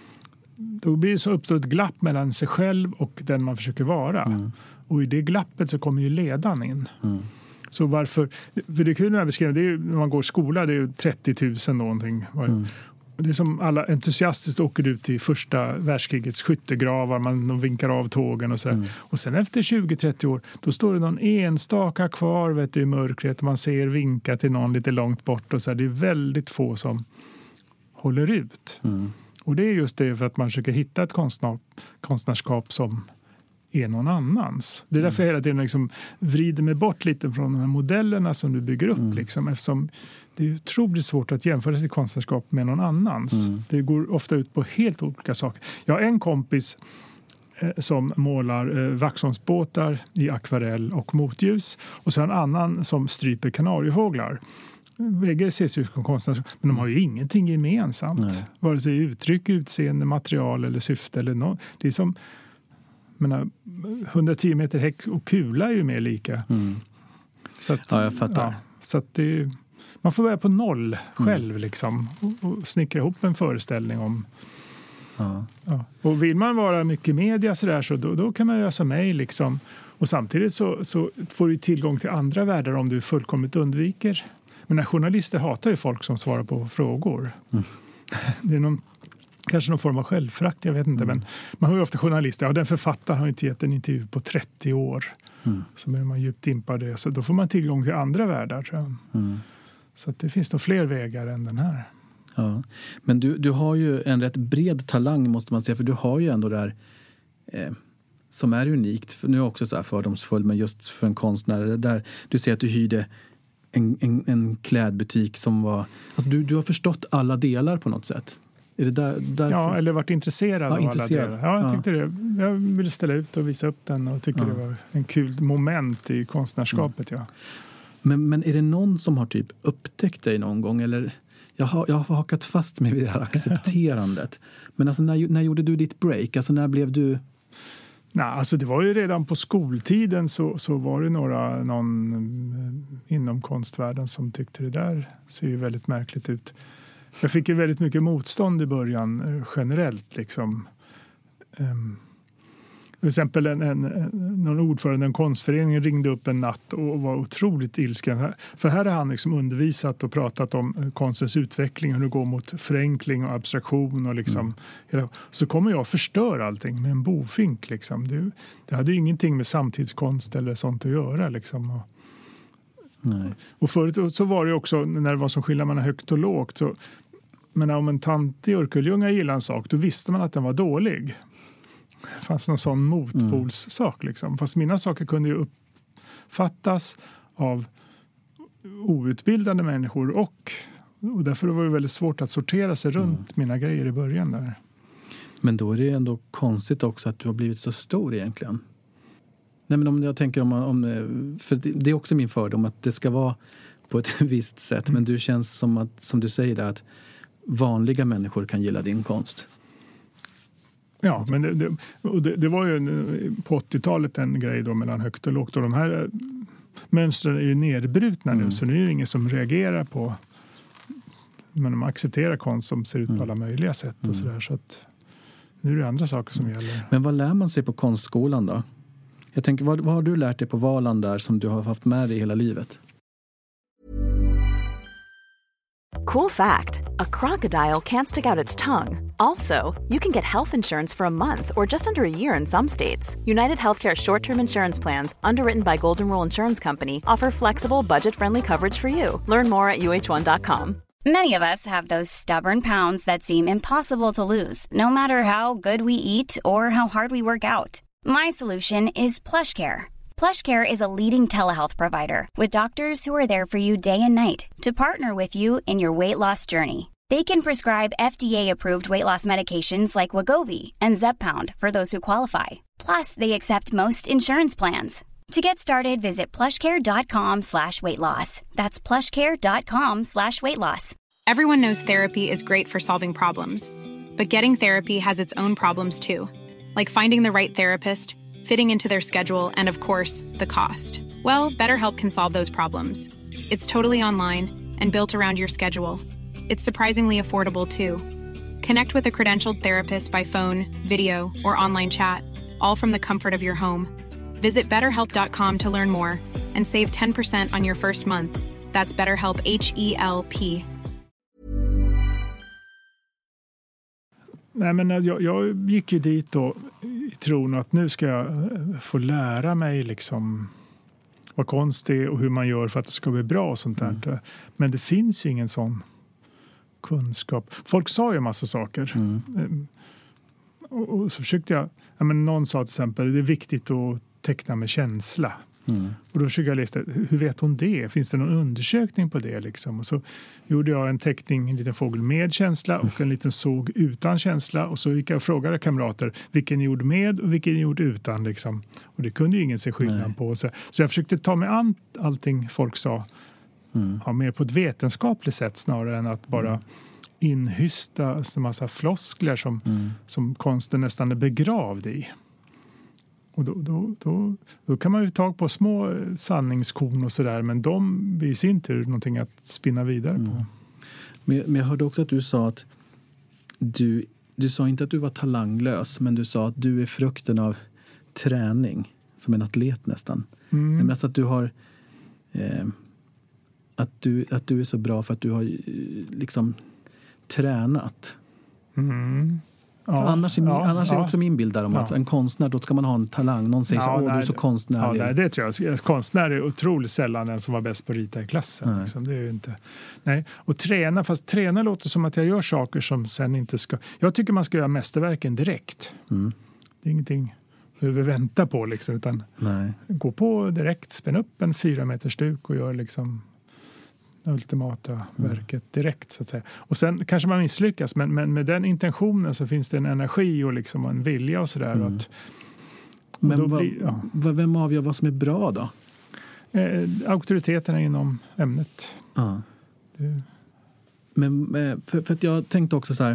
då blir det så uppstår ett glapp mellan sig själv och den man försöker vara. Mm. Och i det glappet så kommer ju ledan in. Mm. Så varför, för det är kul när jag beskriver, det är ju, när man går i skola, det är ju trettio tusen någonting. Mm. Det är som alla entusiastiskt åker ut i första världskrigets skyttegravar, man de vinkar av tågen och sådär. Mm. Och sen efter tjugo trettio år, då står det någon enstaka kvar vet du, i mörkret och man ser vinka till någon lite långt bort och så här. Det är väldigt få som håller ut. Mm. Och det är just det för att man försöker hitta ett konstnär, konstnärskap som är någon annans. Det är därför jag hela tiden liksom vrider mig bort lite från de här modellerna som du bygger upp. Mm. Liksom, eftersom det är otroligt svårt att jämföra sitt konstnärskap med någon annans. Mm. Det går ofta ut på helt olika saker. Jag har en kompis eh, som målar eh, Vaxholmsbåtar i akvarell och motljus. Och så en annan som stryper kanariefåglar. Bägge ses ju som konstnärer, men de har ju ingenting gemensamt. Nej. Vare sig uttryck, utseende, material eller syfte. Eller no- det är som menar, hundratio meter häck och kula är ju mer lika. Mm. Så att, ja, jag fattar. Ja, så att det, man får börja på noll själv mm. liksom, och, och snickra ihop en föreställning om. Ja. Ja. Och vill man vara mycket media så där, så då, då kan man göra som mig liksom. Och samtidigt så, så får du tillgång till andra världar om du fullkomligt undviker. Men när journalister hatar ju folk som svarar på frågor. Mm. Det är någon kanske någon form av självfrakt, jag vet inte. Mm. Men man hör ju ofta journalister, ja den författaren har inte gett en intervju på trettio år. Mm. Så är man djupt impad det. Så då får man tillgång till andra världar, tror jag. Mm. Så att det finns nog fler vägar än den här. Ja. Men du, du har ju en rätt bred talang måste man säga. För du har ju ändå där eh, som är unikt. För nu är jag också så här fördomsfull, men just för en konstnär. Där du ser att du hyrde en, en, en klädbutik som var... Alltså du, du har förstått alla delar på något sätt. Är det där, därför? Ja, eller varit intresserad ja, av intresserad. alla delar. Ja, jag ja. tyckte det. Jag ville ställa ut och visa upp den och tycker ja. det var en kul moment i konstnärskapet. Ja. Ja. Men, men är det någon som har typ upptäckt dig någon gång? Eller, jag, har, jag har hakat fast mig vid det här accepterandet. Men alltså, när, när gjorde du ditt break? Alltså när blev du... Nej, alltså det var ju redan på skoltiden så, så var det några, någon inom konstvärlden som tyckte det där ser ju väldigt märkligt ut. Jag fick ju väldigt mycket motstånd i början generellt liksom. Um, till exempel en, en, någon ordförande i en konstförening ringde upp en natt och var otroligt ilsken. För här har han liksom undervisat och pratat om konstens utveckling, hur det går mot förenkling och abstraktion och liksom mm. hela, så kommer jag förstöra allting med en bofink liksom. Det, det hade ju ingenting med samtidskonst eller sånt att göra liksom. Och, Nej. och förut så var det också när det var som skillnad mellan högt och lågt så, men om en tant i Örkelljunga gillade en sak då visste man att den var dålig. Det fanns någon sån motpolssak liksom. Fast mina saker kunde ju uppfattas av outbildade människor och, och därför var det väldigt svårt att sortera sig runt mm. mina grejer i början där. Men då är det ändå konstigt också att du har blivit så stor egentligen. Nej, men om jag tänker om, om för det är också min fördom att det ska vara på ett visst sätt. Mm. Men du känns som att, som du säger där, att vanliga människor kan gilla din konst. Ja, men det, det, det, det var ju på åttiotalet en grej då mellan högt och lågt. Och de här mönstren är ju nedbrutna mm. nu så nu är det ingen som reagerar på. Men de accepterar konst som ser ut på mm. alla möjliga sätt och mm. sådär. Så att nu är det andra saker som gäller. Men vad lär man sig på konstskolan då? Jag tänker, vad, vad har du lärt dig på Valand där som du har haft med dig hela livet? Cool fact, a crocodile can't stick out its tongue. Also, you can get health insurance for a month or just under a year in some states. United Healthcare short-term insurance plans, underwritten by Golden Rule Insurance Company, offer flexible, budget-friendly coverage for you. Learn more at U H one dot com. Many of us have those stubborn pounds that seem impossible to lose, no matter how good we eat or how hard we work out. My solution is PlushCare. PlushCare is a leading telehealth provider with doctors who are there for you day and night to partner with you in your weight loss journey. They can prescribe F D A-approved weight loss medications like Wegovy and Zepbound for those who qualify. Plus, they accept most insurance plans. To get started, visit plushcare.com slash weight loss. That's plushcare.com slash weight loss. Everyone knows therapy is great for solving problems, but getting therapy has its own problems too, like finding the right therapist, fitting into their schedule, and of course, the cost. Well, BetterHelp can solve those problems. It's totally online and built around your schedule. It's surprisingly affordable too. Connect with a credentialed therapist by phone, video, or online chat, all from the comfort of your home. Visit better help dot com to learn more and save ten percent on your first month. That's BetterHelp, H E L P. Nej, men jag, jag gick ju dit då i tron att nu ska jag få lära mig liksom vad konst är och hur man gör för att det ska bli bra och sånt där. Mm. Men det finns ju ingen sån kunskap. Folk sa ju en massa saker. Mm. Och, och så försökte jag, ja, men någon sa till exempel, det är viktigt att teckna med känsla. Mm. Och då försökte jag läsa, hur vet hon det? Finns det någon undersökning på det liksom? Och så gjorde jag en teckning, en liten fågel med känsla och en liten såg utan känsla. Och så gick jag och frågade kamrater vilken gjord med och vilken gjord utan liksom. Och det kunde ju ingen se skillnad Nej. på. Så, så jag försökte ta med an allting folk sa. Mm. Ja, mer på ett vetenskapligt sätt snarare än att bara mm. inhysta en massa floskler som, mm. som konsten nästan är begravd i. Och då, då, då, då kan man ju ta på små sanningskorn och sådär, men de blir i sin tur någonting att spinna vidare på. Mm. Men, men jag hörde också att du sa att du, du sa inte att du var talanglös, men du sa att du är frukten av träning, som en atlet nästan. Mm. Men alltså att du har eh, att, du, att du är så bra för att du har liksom tränat. Mm. Ja, annars är, ja, annars är det ja. också min bild där om att ja. en konstnär, då ska man ha en talang. Någon säger ja, så, åh nej, du är så konstnärlig. Ja, nej, det tror jag. Konstnär är otroligt sällan den som var bäst på att rita i klassen. Liksom. Det är ju inte. Nej. Och träna, fast träna låter som att jag gör saker som sen inte ska. Jag tycker man ska göra mästerverken direkt. Mm. Det är ingenting vi behöver vänta på liksom, utan nej. gå på direkt, spänna upp en fyra meters duk och gör liksom ultimata mm. verket direkt så att säga. Och sen kanske man misslyckas, men, men med den intentionen så finns det en energi och liksom en vilja och sådär. Mm. Att, och men va, blir, ja. vem avgör vad som är bra då? Eh, auktoriteterna inom ämnet. Ah. Det. Men för, för att jag tänkte också så här,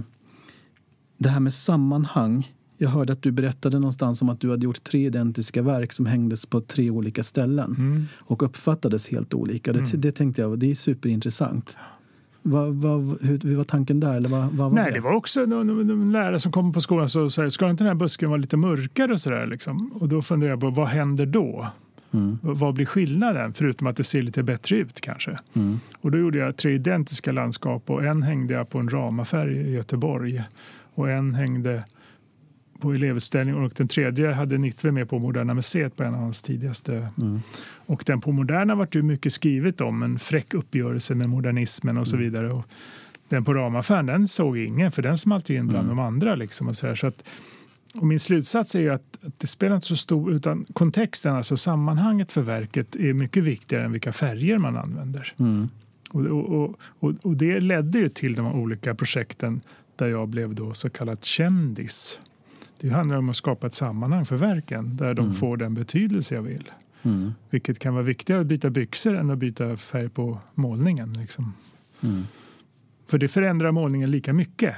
det här med sammanhang. Jag hörde att du berättade någonstans om att du hade gjort tre identiska verk som hängdes på tre olika ställen. Mm. Och uppfattades helt olika. Det, mm. det tänkte jag, det är superintressant. Vad, vad, hur, hur var tanken där? Eller vad, vad var Nej, det? det var också en lärare som kom på skolan och sa, ska inte den här busken vara lite mörkare och sådär liksom? Och då funderade jag på, vad händer då? Mm. Vad blir skillnaden? Förutom att det ser lite bättre ut kanske. Mm. Och då gjorde jag tre identiska landskap och en hängde jag på en ramaffär i Göteborg. Och en hängde på elevutställning och den tredje hade Nittve med på Moderna museet på en av hans tidigaste. Mm. Och den på Moderna var det mycket skrivet om, en fräck uppgörelse med modernismen och så vidare. Och den på ramaffären, den såg ingen, för den smalt in bland mm. de andra liksom och så här. Så att, och min slutsats är ju att, att det spelar inte så stor, utan kontexten, alltså sammanhanget för verket är mycket viktigare än vilka färger man använder. Mm. Och, och, och, och det ledde ju till de olika projekten där jag blev då så kallad kändis. Det handlar om att skapa ett sammanhang för verken där de mm. får den betydelse jag vill. Mm. Vilket kan vara viktigare att byta byxor än att byta färg på målningen. Liksom. Mm. För det förändrar målningen lika mycket.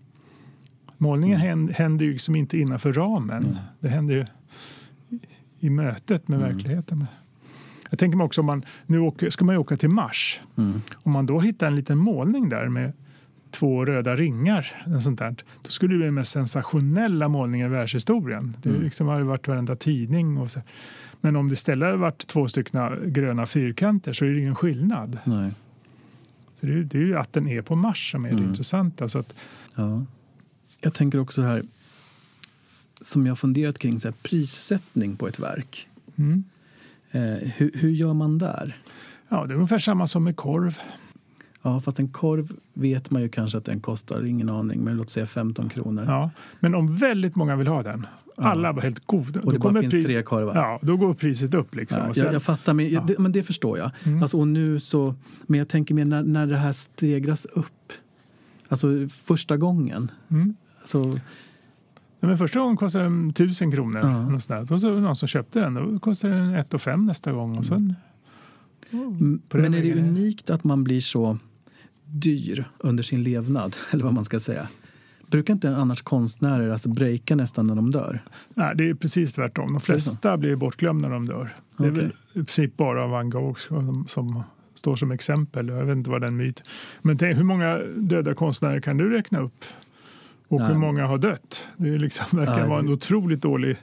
Målningen mm. händer ju liksom inte innanför ramen. Mm. Det händer ju i, i mötet med mm. verkligheten. Jag tänker mig också om man, nu åker, ska man ju åka till Mars. Mm. Om man då hittar en liten målning där med två röda ringar, en sånt där, då skulle det bli den mest sensationella målningen i världshistorien. Det mm. liksom har varit varenda tidning. Och så. Men om det istället har varit två stycken gröna fyrkanter så är det ingen skillnad. Nej. Så det är, det är ju att den är på Mars som är mm. det intressanta. Så att, ja. Jag tänker också här, som jag har funderat kring, så här, prissättning på ett verk. Mm. Eh, hur, hur gör man där? Ja, det är ungefär samma som med korv. Ja, fast en korv vet man ju kanske att den kostar, ingen aning, men låt säga femton kronor. Ja, men om väldigt många vill ha den, alla var helt goda. Och det bara finns pris, tre korvar. Ja, då går priset upp liksom. Ja, och sen, jag, jag fattar, men, ja. det, men det förstår jag. Mm. Alltså, och nu så, men jag tänker mer när, när det här stegras upp. Alltså första gången. Mm. Alltså, ja, men första gången kostar den tusen kronor. Ja. Och så då så någon som köpte den, då kostar den ett och fem nästa gång. Och sen, mm. Men är det unikt att man blir så dyr under sin levnad, eller vad man ska säga. Brukar inte annars konstnärer alltså breaka nästan när de dör? Nej, det är precis tvärtom. De flesta blir bortglömda när de dör. Det är okay. väl i princip bara Van Gogh som, som står som exempel. Jag vet inte vad den myt. Men tänk, hur många döda konstnärer kan du räkna upp? Och Nej. hur många har dött? Det är liksom, verkar Nej, vara en det... otroligt dålig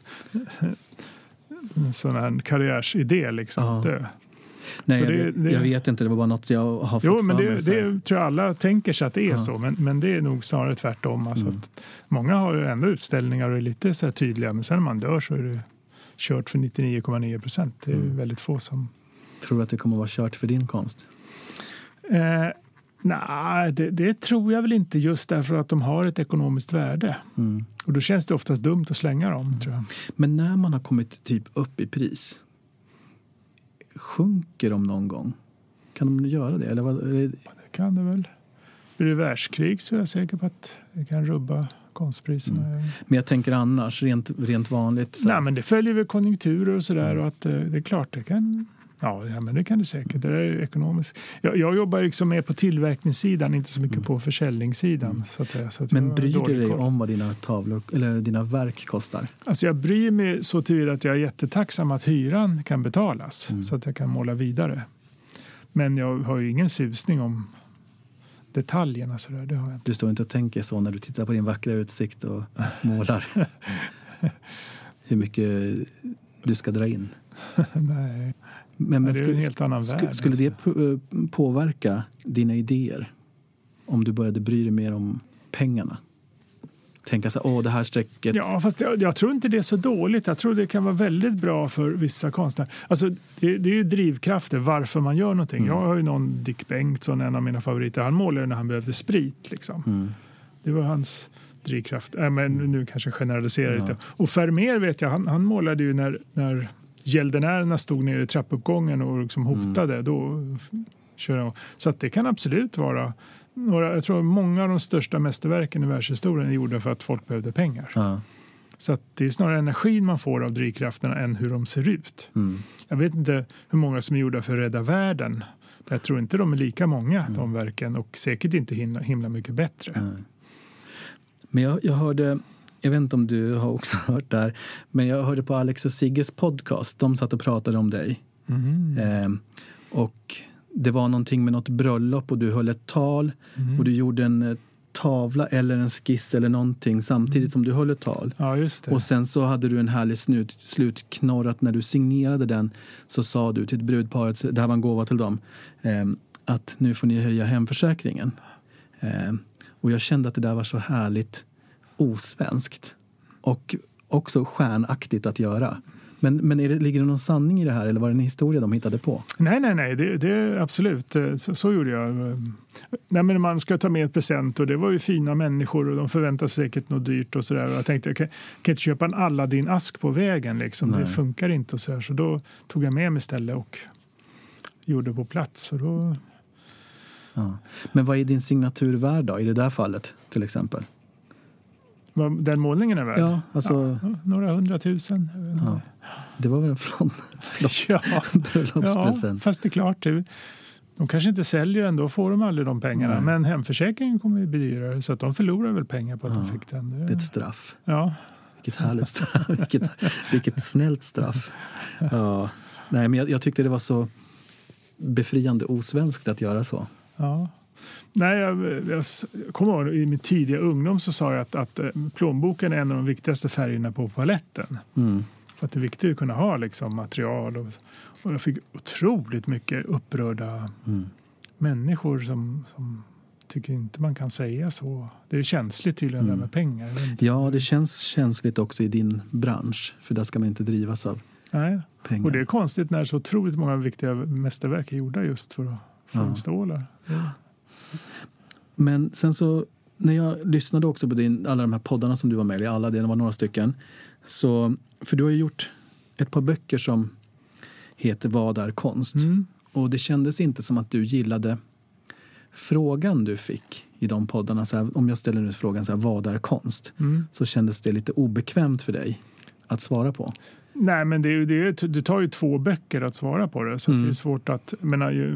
sån här karriärsidé liksom. Ja. Dö. Nej, så jag, det, det, jag vet inte, det var bara något jag har fått. Jo, men det, mig, det tror jag alla tänker sig att det är ja. så. Men, men det är nog snarare tvärtom. Alltså mm. att många har ju ändå utställningar och är lite så här tydliga. Men sen när man dör så är det kört för nittionio komma nio procent. Det är mm. väldigt få som... Tror du att det kommer vara kört för din konst? Eh, nej, det, det tror jag väl inte, just därför att de har ett ekonomiskt värde. Mm. Och då känns det oftast dumt att slänga dem, mm. tror jag. Men när man har kommit typ upp i pris, sjunker de någon gång? Kan de göra det? Eller vad, är det... Ja, det kan det väl. Blir det världskrig så är jag säker på att det kan rubba konstpriserna. Mm. Men jag tänker annars, rent, rent vanligt. Så... Nej, men det följer väl konjunkturer och sådär. Mm. Och att det är klart, det kan... Ja, ja, men det kan det säkert. Det är ekonomiskt. Jag, jag jobbar liksom mer på tillverkningssidan, inte så mycket mm. på försäljningssidan. Mm. Så att säga. Så att men bryr du dig koll. om vad dina tavlor eller dina verk kostar? Alltså jag bryr mig så till att jag är jättetacksam att hyran kan betalas. Mm. Så att jag kan måla vidare. Men jag har ju ingen susning om detaljerna. Så där. Det har jag inte. Du står inte och tänker så när du tittar på din vackra utsikt och målar? Hur mycket du ska dra in? Nej. Men, men det är skulle, en helt annan sk- värld. Skulle det påverka dina idéer om du började bry dig mer om pengarna? Tänka så här, åh det här strecket... Ja, fast jag, jag tror inte det är så dåligt. Jag tror det kan vara väldigt bra för vissa konstnärer. Alltså, det, det är ju drivkrafter, varför man gör någonting. Mm. Jag har ju någon Dick Bengtsson, en av mina favoriter. Han målade när han behövde sprit, liksom. Mm. Det var hans drivkraft. Äh, men nu kanske jag generaliserar ja. lite. Och Vermeer vet jag, han, han målade ju när... när gäldenärerna stod nere i trappuppgången och liksom hotade, mm. då kör jag. Så att det kan absolut vara några, jag tror många av de största mästerverken i världshistorien är gjorda för att folk behövde pengar. Ja. Så att det är snarare energin man får av drivkrafterna än hur de ser ut. Mm. Jag vet inte hur många som är gjorda för att rädda världen. Men jag tror inte de är lika många, mm. de verken, och säkert inte himla, himla mycket bättre. Mm. Men jag, jag hörde... Jag vet inte om du har också hört där. Men jag hörde på Alex och Sigges podcast. De satt och pratade om dig. Mm. Eh, och det var någonting med något bröllop. Och du höll ett tal. Mm. Och du gjorde en tavla eller en skiss eller någonting. Samtidigt som du höll ett tal. Ja, just det. Och sen så hade du en härlig snut, slutknorrat. När du signerade den så sa du till ett brudparet. Det här var en gåva till dem. Eh, att nu får ni höja hemförsäkringen. Eh, och jag kände att det där var så härligt osvenskt och också stjärnaktigt att göra. Men, men är det, ligger det någon sanning i det här eller var det en historia de hittade på? Nej, nej, nej. Det, det absolut. Så, så gjorde jag. Nej, men man ska ta med ett present och det var ju fina människor och de förväntar sig säkert något dyrt och sådär. Och jag tänkte, jag kan, kan inte köpa en Aladdin-ask på vägen liksom. Det funkar inte och så här. Så då tog jag med mig istället och gjorde på plats. Och då... ja. Men vad är din signaturvärd då i det där fallet till exempel? Den målningen är värd? Ja, alltså... Ja, några hundratusen. Ja. Det var väl en flott, flott ja. bröllopspresent. Ja, fast det är klart. Det, de kanske inte säljer den, då får de aldrig de pengarna. Nej. Men hemförsäkringen kommer ju bli dyrare, så att de förlorar väl pengar på att ja. de fick den. Det, det är ett straff. Ja. Vilket härligt straff. vilket, vilket snällt straff. Ja. Nej, men jag, jag tyckte det var så befriande osvenskt att göra så. Ja. Nej, jag, jag kommer ihåg, i min tidiga ungdom så sa jag att, att plånboken är en av de viktigaste färgerna på paletten. Mm. För att det är viktigt att kunna ha liksom, material. Och, och jag fick otroligt mycket upprörda mm. människor som, som tycker inte man kan säga så. Det är känsligt tydligen mm. med pengar. Ja, det känns känsligt också i din bransch. För där ska man inte drivas av Nej. pengar. Och det är konstigt när så otroligt många viktiga mästerverk är gjorda just för att få ja. stålar. Ja. Men sen så, när jag lyssnade också på din, alla de här poddarna som du var med i, alla det var några stycken. Så, för du har ju gjort ett par böcker som heter Vad är konst? Mm. Och det kändes inte som att du gillade frågan du fick i de poddarna. Så här, om jag ställer ut frågan så här, vad är konst? Mm. Så kändes det lite obekvämt för dig att svara på. Nej, men det är, det är, du tar ju två böcker att svara på det. Så mm. det är svårt att, menar ju...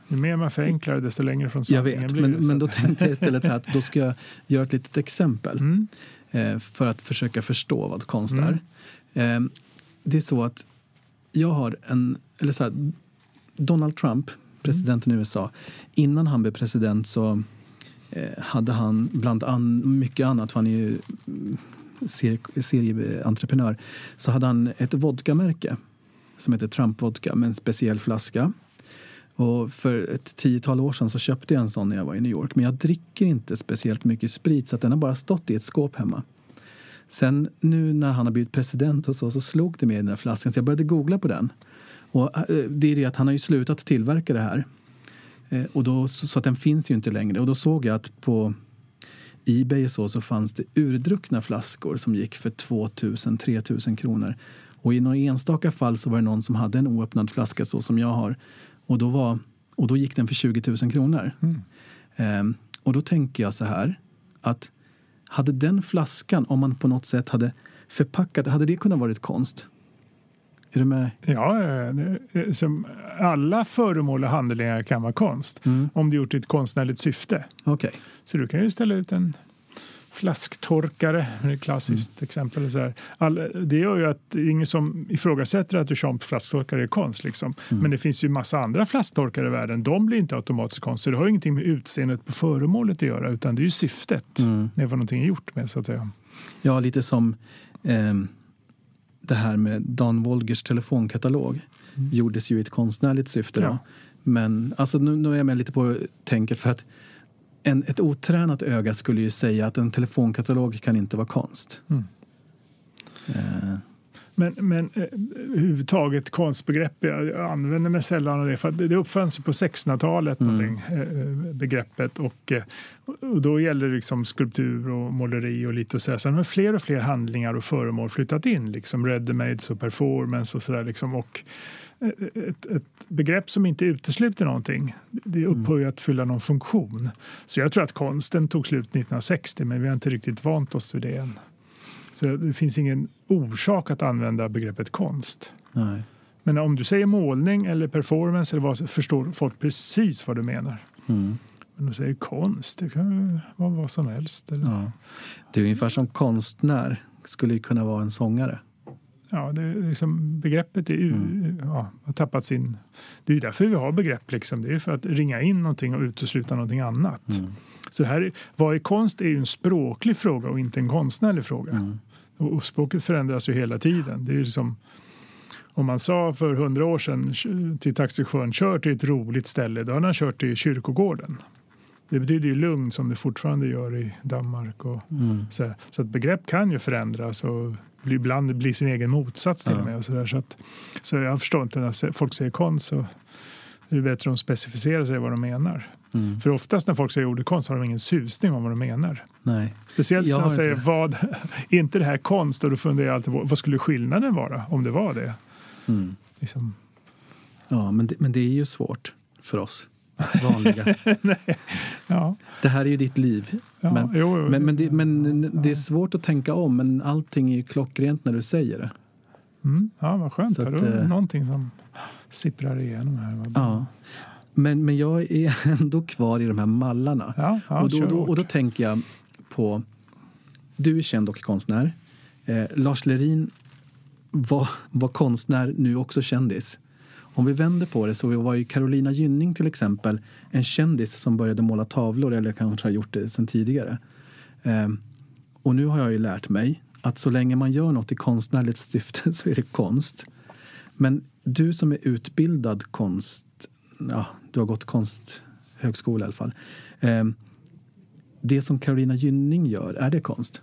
Ju mer man förenklar desto längre från jag sanningen vet, blir men, det. men då tänkte jag istället så här att då ska jag göra ett litet exempel Mm. eh, för att försöka förstå vad konst Mm. är. Eh, det är så att jag har en, eller så här, Donald Trump, presidenten i U S A, innan han blev president så eh, hade han bland an, mycket annat, för han är ju serie, serieentreprenör, så hade han ett vodkamärke som heter Trump-vodka med en speciell flaska. Och för ett tiotal år sedan så köpte jag en sån när jag var i New York. Men jag dricker inte speciellt mycket sprit så att den har bara stått i ett skåp hemma. Sen nu när han har blivit president och så, så slog det med i den här flaskan. Så jag började googla på den. Och det är det att han har ju slutat tillverka det här. Och då, så att den finns ju inte längre. Och då såg jag att på eBay och så, så fanns det urdruckna flaskor som gick för två tusen till tre tusen kronor. Och i några enstaka fall så var det någon som hade en oöppnad flaska så som jag har. Och då, var, och då gick den för tjugo tusen kronor. Mm. Ehm, och då tänker jag så här att hade den flaskan, om man på något sätt hade förpackat, hade det kunnat varit konst? Är du med? Ja, det, som alla föremål och handlingar kan vara konst. Mm. Om det gjort i ett konstnärligt syfte. Okay. Så du kan ju ställa ut en flasktorkare, det är ett klassiskt mm. exempel. Så här. All, det gör ju att ingen som ifrågasätter att du köper flasktorkare är konst. Liksom. Mm. Men det finns ju massa andra flasktorkare i världen. De blir inte automatiskt konst. Så det har ju ingenting med utseendet på föremålet att göra. Utan det är ju syftet mm. med vad någonting är gjort med, så att säga. Ja, lite som eh, det här med Dan Wolgers telefonkatalog. Mm. Gjordes ju i ett konstnärligt syfte. Ja. Då. Men alltså, nu, nu är jag med lite på tänker för att En, ett otränat öga skulle ju säga att en telefonkatalog kan inte vara konst. Mm. Eh. Men, men eh, överhuvudtaget konstbegrepp, jag använder mig sällan av det. För det uppfanns ju på sextonhundratalet mm. eh, begreppet. Och, eh, och då gäller det liksom skulptur och måleri och lite och så. Sen har fler och fler handlingar och föremål flyttat in. Liksom ready-mades och performance och sådär. Liksom, och Ett, ett begrepp som inte utesluter någonting. Det upphör ju att fylla någon funktion. Så jag tror att konsten tog slut nittonhundrasextio, men vi har inte riktigt vant oss vid det än. Så det finns ingen orsak att använda begreppet konst. Nej. Men om du säger målning eller performance eller vad, så förstår folk precis vad du menar. Mm. Men du säger konst, det kan vara vad som helst. Eller? Ja. Det är ungefär som konstnär skulle ju kunna vara en sångare. Ja, det är liksom, begreppet är ju, mm. ja, har tappat sin... Det är ju därför vi har begrepp. Liksom. Det är för att ringa in någonting och utesluta någonting annat. Mm. Så det här, vad är konst är ju en språklig fråga och inte en konstnärlig fråga. Mm. Och, och språket förändras ju hela tiden. Det är ju liksom... Om man sa för hundra år sedan till taxichauffören, kör till ett roligt ställe, då har han kört till kyrkogården. Det betyder ju lugn som det fortfarande gör i Danmark. Och mm. så, så att begrepp kan ju förändras och ibland blir sin egen motsats till och med. Och så, där, så, att, så jag förstår inte när folk säger konst så är det bättre att de specificerar sig vad de menar. Mm. För oftast när folk säger ordet konst har de ingen susning om vad de menar. Nej. Speciellt när de säger, vad, är inte det här konst? Och då funderar jag alltid på, vad skulle skillnaden vara om det var det? Mm. Liksom. Ja, men det, men det är ju svårt för oss. Vanliga. Nej. Ja. Det här är ju ditt liv. Ja, men, jo, jo, men, men, det, men ja. det är svårt att tänka om. Men allting är ju klockrent när du säger det. Mm. Ja, vad skönt. Så att, det är någonting som sipprar igenom här. Ja. Men, men jag är ändå kvar i de här mallarna. Ja, ja, och, då, då, och då tänker jag på... Du är känd och konstnär. Eh, Lars Lerin var, var konstnär, nu också kändis. Om vi vänder på det så var ju Carolina Gynning till exempel en kändis som började måla tavlor eller kanske har gjort det sedan tidigare. Um, och nu har jag ju lärt mig att så länge man gör något i konstnärligt syfte så är det konst. Men du som är utbildad konst, ja, du har gått konsthögskola i alla fall. Um, det som Carolina Gynning gör, är det konst?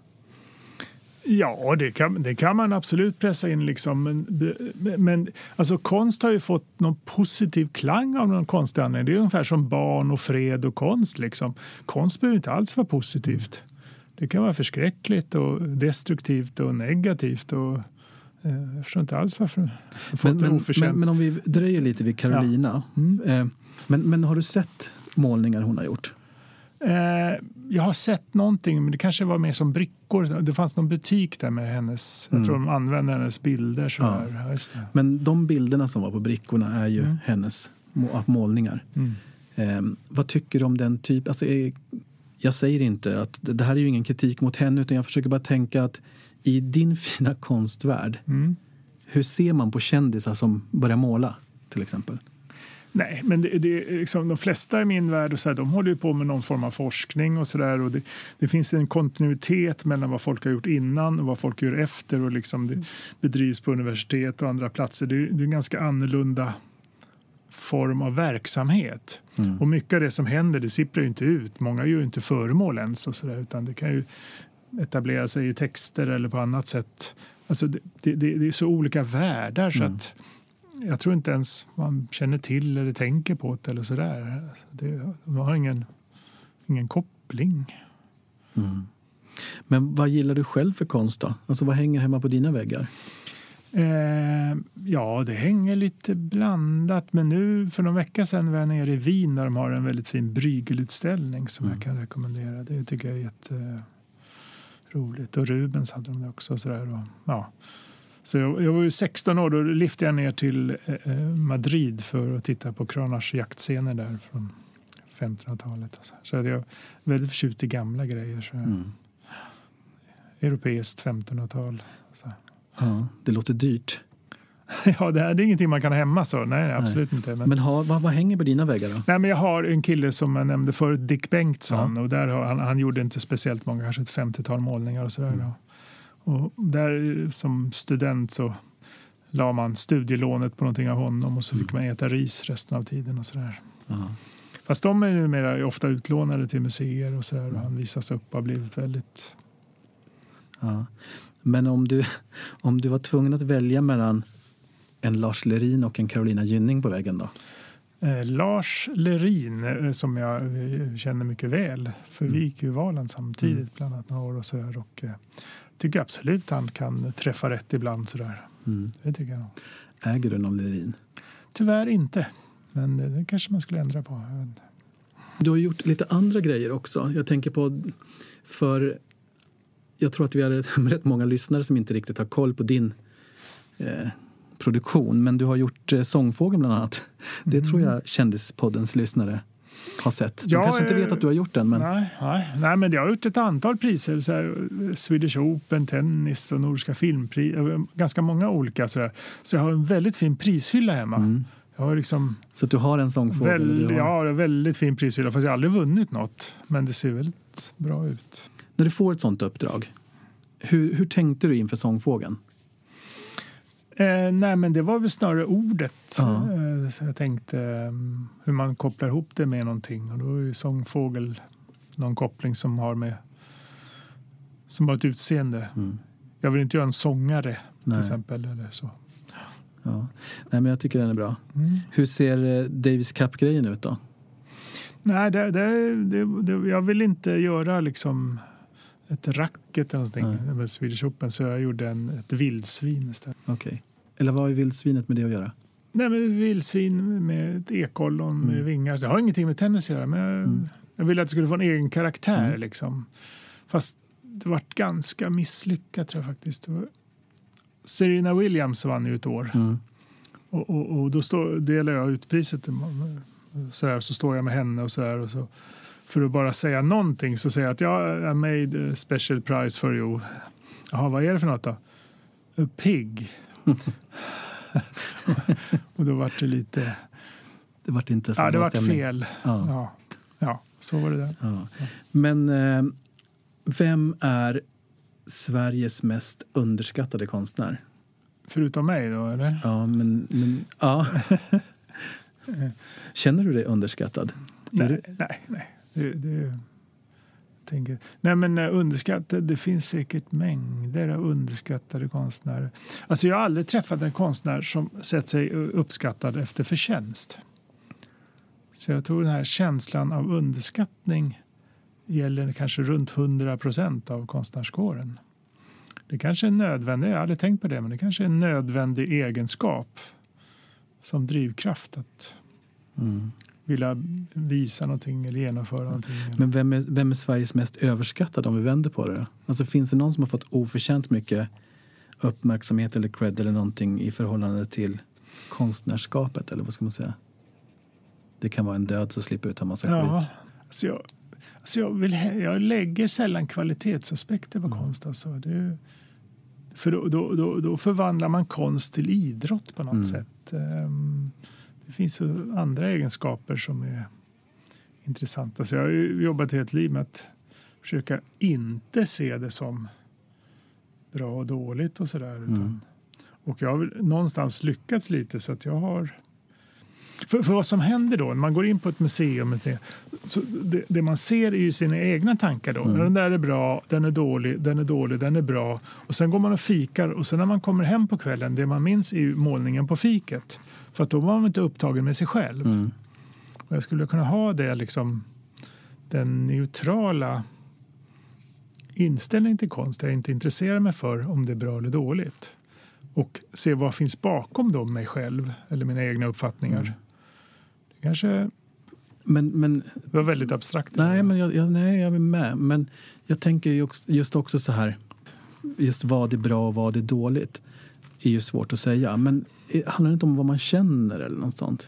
Ja, det kan, det kan man absolut pressa in liksom. Men, men alltså, konst har ju fått någon positiv klang av någon konstig anledning. Det är ungefär som barn och fred och konst liksom. Konst behöver inte alls vara positivt. Det kan vara förskräckligt och destruktivt och negativt och eh, jag förstår inte alls varför. Men, men, men, men om vi dröjer lite vid Carolina. Ja. Mm. Eh, men, men har du sett målningar hon har gjort? Eh, jag har sett någonting, men det kanske var mer som brickor. Det fanns någon butik där med hennes, mm. jag tror de använde hennes bilder. Så ja. här. Just det. Men de bilderna som var på brickorna är ju mm. hennes målningar. Mm. Eh, vad tycker du om den typ? Alltså, eh, jag säger inte att det här är ju ingen kritik mot henne, utan jag försöker bara tänka att i din fina konstvärld, mm. hur ser man på kändisar som börjar måla till exempel? Nej, men det, det är liksom, de flesta i min värld och så här, de håller ju på med någon form av forskning och sådär, och det, det finns en kontinuitet mellan vad folk har gjort innan och vad folk gör efter, och liksom det bedrivs på universitet och andra platser. Det, det är en ganska annorlunda form av verksamhet. Mm. Och mycket av det som händer, det sipprar ju inte ut. Många gör ju inte föremål ens och sådär, utan det kan ju etablera sig i texter eller på annat sätt. Alltså det, det, det är så olika världar så mm. att jag tror inte ens man känner till eller tänker på det eller sådär. Alltså det, man har ingen, ingen koppling. Mm. Men vad gillar du själv för konst då? Alltså vad hänger hemma på dina väggar? Eh, ja, det hänger lite blandat. Men nu för någon vecka sedan var jag nere i Wien där de har en väldigt fin Bruegel-utställning som mm. jag kan rekommendera. Det tycker jag är jätteroligt. Och Rubens hade de det också. Sådär. Och, ja. Så jag, jag var ju sexton år, då lyfte jag ner till eh, Madrid för att titta på Kranars jaktscener där från femtonhundratalet. Och så så jag är väldigt förtjust i gamla grejer. Så mm. Europeiskt femtonhundratal. Så. Ja, det låter dyrt. Ja, det är ingenting man kan hemma så. Nej, absolut nej. inte. Men, men ha, vad, vad hänger på dina väggar då? Nej, men jag har en kille som jag nämnde förut, Dick Bengtsson. Ja. Och där har, han, han gjorde inte speciellt många, kanske ett femtiotal målningar och sådär. Mm. Och där som student så la man studielånet på någonting av honom och så fick man äta ris resten av tiden och sådär. Ja. Fast de är ju mer ofta utlånade till museer och sådär, och han visas upp och har blivit väldigt... Ja. Men om du, om du var tvungen att välja mellan en Lars Lerin och en Carolina Gynning på väggen då? Eh, Lars Lerin eh, som jag eh, känner mycket väl. För mm. vi gick ju valen samtidigt mm. bland annat några år och sådär. Och eh, tycker absolut han kan träffa rätt ibland sådär. Mm. Det tycker jag nog. Äger du någon Lerin? Tyvärr inte. Men det, det kanske man skulle ändra på. Jag vet inte. Du har gjort lite andra grejer också. Jag tänker på för... Jag tror att vi har rätt många lyssnare som inte riktigt har koll på din eh, produktion. Men du har gjort eh, Sångfågeln bland annat. Det mm. tror jag Kändispoddens lyssnare har sett. De ja, kanske inte vet att du har gjort den. Men... Nej, nej, nej, men jag har gjort ett antal priser. Så här, Swedish Open, tennis och Nordiska filmpris. Ganska många olika. Så, där. Så jag har en väldigt fin prishylla hemma. Mm. Jag har liksom så att du har en sångfågel? Väl, har... Ja, en väldigt fin prishylla. Fast jag har aldrig vunnit något. Men det ser väldigt bra ut. När du får ett sånt uppdrag, hur, hur tänkte du inför Sångfågeln? Eh, nej, men det var väl snarare ordet. Uh-huh. Eh, så jag tänkte eh, hur man kopplar ihop det med någonting. Och då är ju Sångfågel någon koppling som har med som har ett utseende. Mm. Jag vill inte göra en sångare nej. till exempel eller så. Ja. Nej, men jag tycker den är bra. Mm. Hur ser eh, Davis Cup-grejen ut då? Nej, det, det, det, det, jag vill inte göra liksom ett racket eller någonting med Swedish Open, så jag gjorde en, ett vildsvin istället. Okej. Okay. Eller vad är vildsvinet med det att göra? Nej, men vildsvin med ett ekollon mm. med vingar. Det har ingenting med tennis att göra, men jag, mm. jag ville att det skulle få en egen karaktär mm. liksom. Fast det var ganska misslyckat tror jag faktiskt. Serena Williams vann ju ett år. Mm. Och, och, och då stå, delade jag ut priset så, där, så står jag med henne och så där och så för att bara säga någonting så säger jag att ja, I made a special prize for you. Jaha, vad är det för något då? A pig. Och då var det lite... Det var inte så ja, det var stämning. fel. Ja. Ja. ja, så var det där. Ja. Men eh, vem är Sveriges mest underskattade konstnär? Förutom mig då, eller? Ja, men... men ja. Känner du dig underskattad? Nej, du... nej, nej. Det, det, tänker. Nej, men underskattade, det finns säkert mängder av underskattade konstnärer. Alltså jag har aldrig träffat en konstnär som sett sig uppskattad efter förtjänst. Så jag tror den här känslan av underskattning gäller kanske runt hundra procent av konstnärskåren. Det kanske är nödvändigt, jag har aldrig tänkt på det, men det kanske är en nödvändig egenskap som drivkraft att mm. vilja visa någonting eller genomföra någonting. Men vem är, vem är Sveriges mest överskattad om vi vänder på det? Alltså finns det någon som har fått oförtjänt mycket uppmärksamhet eller cred eller någonting i förhållande till konstnärskapet, eller vad ska man säga? det kan vara en död så slipper du ta massa ja, skit. Alltså jag, alltså jag, vill, jag lägger sällan kvalitetsaspekter på Mm. konst. Alltså. Det, för då, då, då, då förvandlar man konst till idrott på något Mm. sätt. Um, det finns ju andra egenskaper som är intressanta. Så jag har ju jobbat ett helt liv med att försöka inte se det som bra och dåligt och sådär. Utan, Mm. och jag har väl någonstans lyckats lite så att jag har... För, för vad som händer då när man går in på ett museum, så det, det man ser är ju sina egna tankar då. Mm. Den där är bra, den är dålig, den är dålig, den är bra. Och sen går man och fikar och sen när man kommer hem på kvällen, det man minns är ju målningen på fiket. För att då var man inte upptagen med sig själv. Mm. Och jag skulle kunna ha det liksom, den neutrala inställning till konst. Jag inte intresserar mig för om det är bra eller dåligt. Och se vad finns bakom då mig själv eller mina egna uppfattningar. Mm. Det kanske Men, men, var väldigt abstrakt. nej, men jag, jag, nej, jag är med. Men jag tänker ju också, just också så här, just vad är bra och vad är dåligt är ju svårt att säga. Men det handlar inte om vad man känner eller något sånt.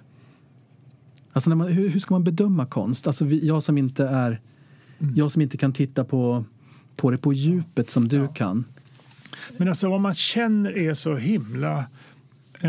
Alltså när man, hur, hur ska man bedöma konst? Alltså vi, jag som inte är, Mm. jag som inte kan titta på, på det på djupet som du Ja. kan. Men alltså vad man känner är så himla... Eh,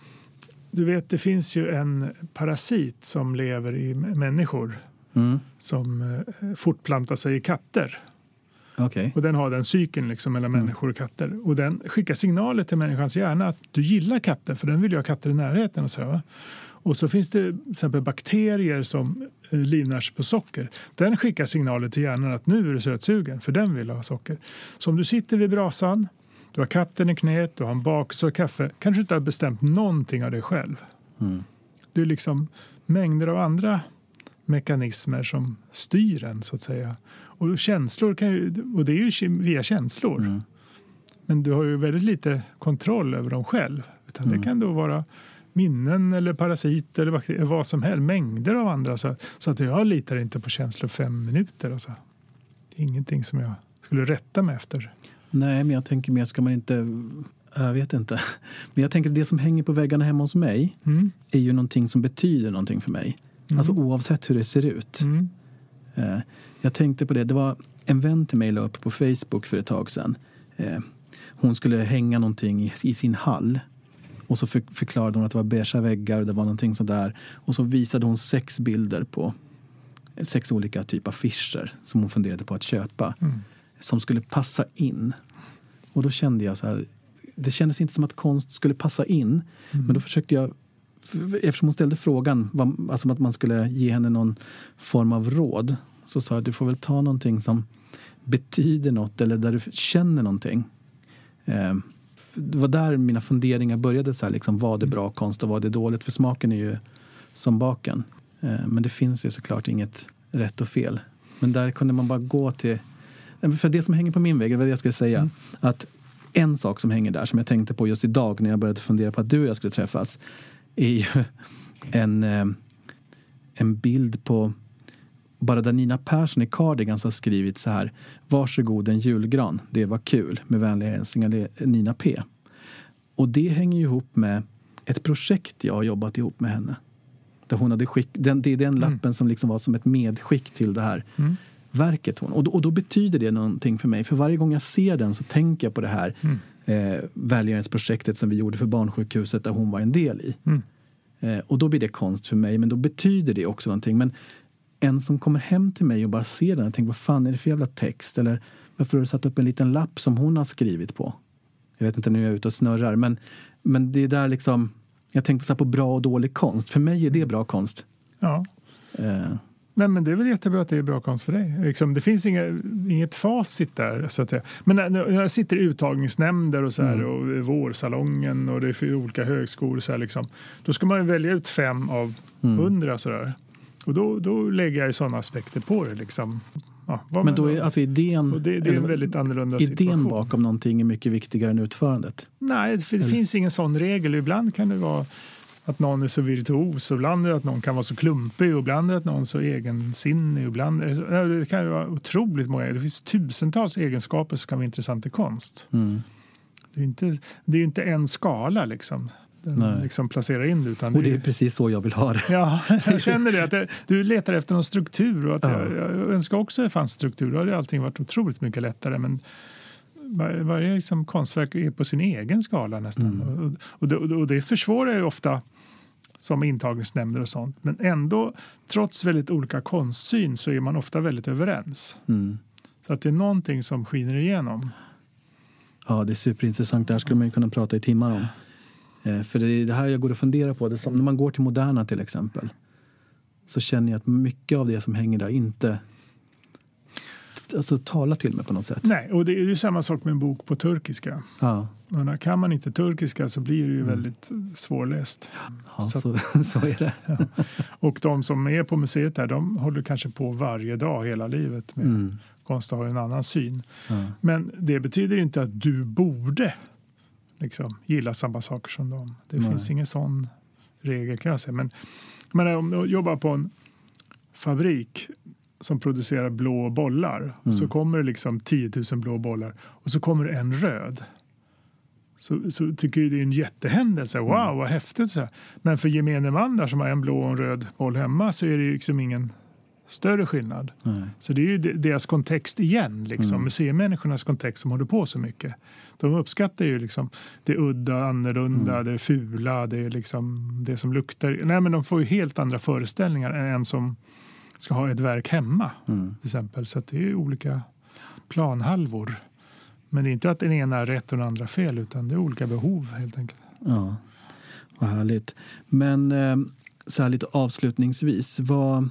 du vet, det finns ju en parasit som lever i m- människor Mm. som eh, fortplantar sig i katter. Okej. Och den har den cykeln liksom mellan människor och katter. Och den skickar signaler till människans hjärna att du gillar katter, för den vill ju ha katter i närheten. Och, så, va? Och så finns det till exempel bakterier som eh, livnär sig på socker. Den skickar signaler till hjärnan att nu är du sötsugen, för den vill ha socker. Så om du sitter vid brasan, du har katten i knät, du har en bakelse och kaffe, kanske inte har bestämt någonting av dig själv. Mm. Det är liksom mängder av andra mekanismer som styr en, så att säga. Och känslor kan ju, och det är ju via känslor. Mm. Men du har ju väldigt lite kontroll över dem själv. Utan Mm. det kan då vara minnen eller parasiter eller bakterier, vad som helst. Mängder av andra. Så, så att jag litar inte på känslor fem minuter. Alltså. Det är ingenting som jag skulle rätta mig efter. Nej, men jag tänker mer, ska man inte... Jag vet inte. Men jag tänker att det som hänger på väggarna hemma hos mig Mm. är ju någonting som betyder någonting för mig. Mm. Alltså oavsett hur det ser ut. Mm. Eh, jag tänkte på det. Det var en vän till mig la upp på Facebook för ett tag sedan. Eh, hon skulle hänga någonting i, i sin hall. Och så för, förklarade hon att det var beigea väggar och det var någonting sådär. Och så visade hon sex bilder på sex olika typer av affischer som hon funderade på att köpa. Mm. Som skulle passa in. Och då kände jag så här, det kändes inte som att konst skulle passa in. Mm. Men då försökte jag, eftersom hon ställde frågan, vad, alltså att man skulle ge henne någon form av råd. Så sa jag att du får väl ta någonting som betyder något eller där du känner någonting. Eh, det var där mina funderingar började. Så här, liksom, vad är bra konst och vad är dåligt? För smaken är ju som baken. Eh, men det finns ju såklart inget rätt och fel. Men där kunde man bara gå till... För det som hänger på min vägg, det var det jag skulle säga. Mm. Att en sak som hänger där, som jag tänkte på just idag när jag började fundera på att du och jag skulle träffas, är ju en, en bild på bara där Nina Persson i Cardigans har skrivit så här: varsågod en julgran, det var kul, med vänliga hälsningar Nina P. Och det hänger ju ihop med ett projekt jag har jobbat ihop med henne. Där hon hade skick, den, det är den lappen mm. som liksom var som ett medskick till det här mm. verket hon. Och då, och då betyder det någonting för mig. För varje gång jag ser den så tänker jag på det här mm. eh, välgörenhetsprojektet som vi gjorde för barnsjukhuset där hon var en del i. Mm. Eh, och då blir det konst för mig, men då betyder det också någonting. Men en som kommer hem till mig och bara ser den och tänker, vad fan är det för jävla text? Eller varför har du satt upp en liten lapp som hon har skrivit på? Jag vet inte, nu är jag ute och snurrar. Men, men det är där liksom, jag tänkte så här på bra och dålig konst. För mig är det bra konst. Ja. Eh. Nej, men det är väl jättebra att det är bra konst för dig. Liksom, det finns inga, inget facit där. Så att jag, men när, när jag sitter i uttagningsnämnder och så här, mm. och vårsalongen och det är för olika högskolor så här, liksom, då ska man välja ut fem av mm. hundra så där. Och då, då lägger jag ju sådana aspekter på det liksom. Ja, men då är alltså idén, och det, det är en väldigt annorlunda idén situation. Idén bakom någonting är mycket viktigare än utförandet. Nej, för det eller? finns ingen sån regel. Ibland kan det vara att någon är så virtuos, och ibland är det att någon kan vara så klumpig, och ibland är det att någon är så egensinnig, och ibland är det, det kan ju vara otroligt många. Det finns tusentals egenskaper som kan vara intressant i konst. Mm. Det är inte, det är inte en skala liksom. den liksom placerar in det. Utan och det är precis så jag vill ha det. Ja, jag känner det. Att det, du letar efter någon struktur. Och att ja. jag, jag önskar också att det fanns struktur. Då hade allting varit otroligt mycket lättare. Men var, varje liksom konstverk är på sin egen skala nästan. Mm. Och, och, det, och det försvårar ju ofta som intagningsnämnder och sånt. Men ändå, trots väldigt olika konstsyn så är man ofta väldigt överens. Mm. Så att det är någonting som skiner igenom. Ja, det är superintressant. Det här skulle man ju kunna prata i timmar om. Eh, för det är det här jag går och funderar på. Det är som när man går till Moderna till exempel. Så känner jag att mycket av det som hänger där inte alltså, talar till mig på något sätt. Nej, och det är ju samma sak med en bok på turkiska. Ja. Men kan man inte turkiska så blir det ju mm. väldigt svårläst. Ja, så, så, så är det. Ja. Och de som är på museet där, de håller kanske på varje dag hela livet med mm. konst och har en annan syn. Ja. Men det betyder inte att du borde liksom gilla samma saker som dem. Det Nej. finns ingen sån regel kan jag säga. Men, men om du jobbar på en fabrik som producerar blå bollar mm. och så kommer det liksom tio tusen blå bollar och så kommer det en röd. Så, så tycker jag det är en jättehändelse. Wow, mm. vad häftigt. Så. Men för gemene man där som har en blå och en röd boll hemma så är det ju liksom ingen större skillnad. Mm. Så det är ju deras kontext igen, liksom. Mm. Museimänniskornas kontext som håller på så mycket. De uppskattar ju liksom det udda, annorlunda, mm. det fula, det är liksom det som luktar. Nej, men de får ju helt andra föreställningar än en som ska ha ett verk hemma mm. till exempel. Så att det är ju olika planhalvor. Men det är inte att den ena är rätt och den andra fel, utan det är olika behov helt enkelt. Ja, vad härligt. Men så här lite avslutningsvis, vad,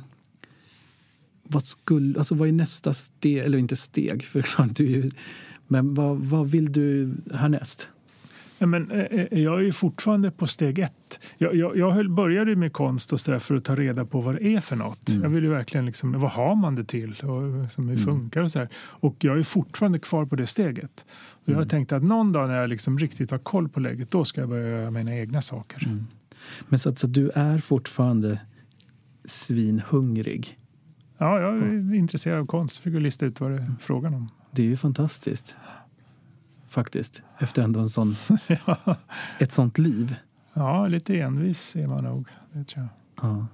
vad, skulle, alltså vad är nästa steg, eller inte steg, för klart du ju, men vad, vad vill du härnäst? Ja, men, eh, jag är ju fortfarande på steg ett. Jag, jag, jag höll, började med konst och så där för att ta reda på vad det är för något. Mm. Jag vill ju verkligen liksom, vad har man det till och liksom, hur funkar och så här. Och jag är fortfarande kvar på det steget. Och jag har mm. tänkt att någon dag när jag liksom riktigt har koll på läget, då ska jag börja göra mina egna saker. Mm. Men så att så du är fortfarande svinhungrig? Ja, jag är ja. intresserad av konst. Jag försöker lista ut vad det är frågan om. Det är ju fantastiskt. Faktiskt, efter ändå en sån, ja. ett sånt liv. Ja, lite envis är man nog, det tror jag. Ja.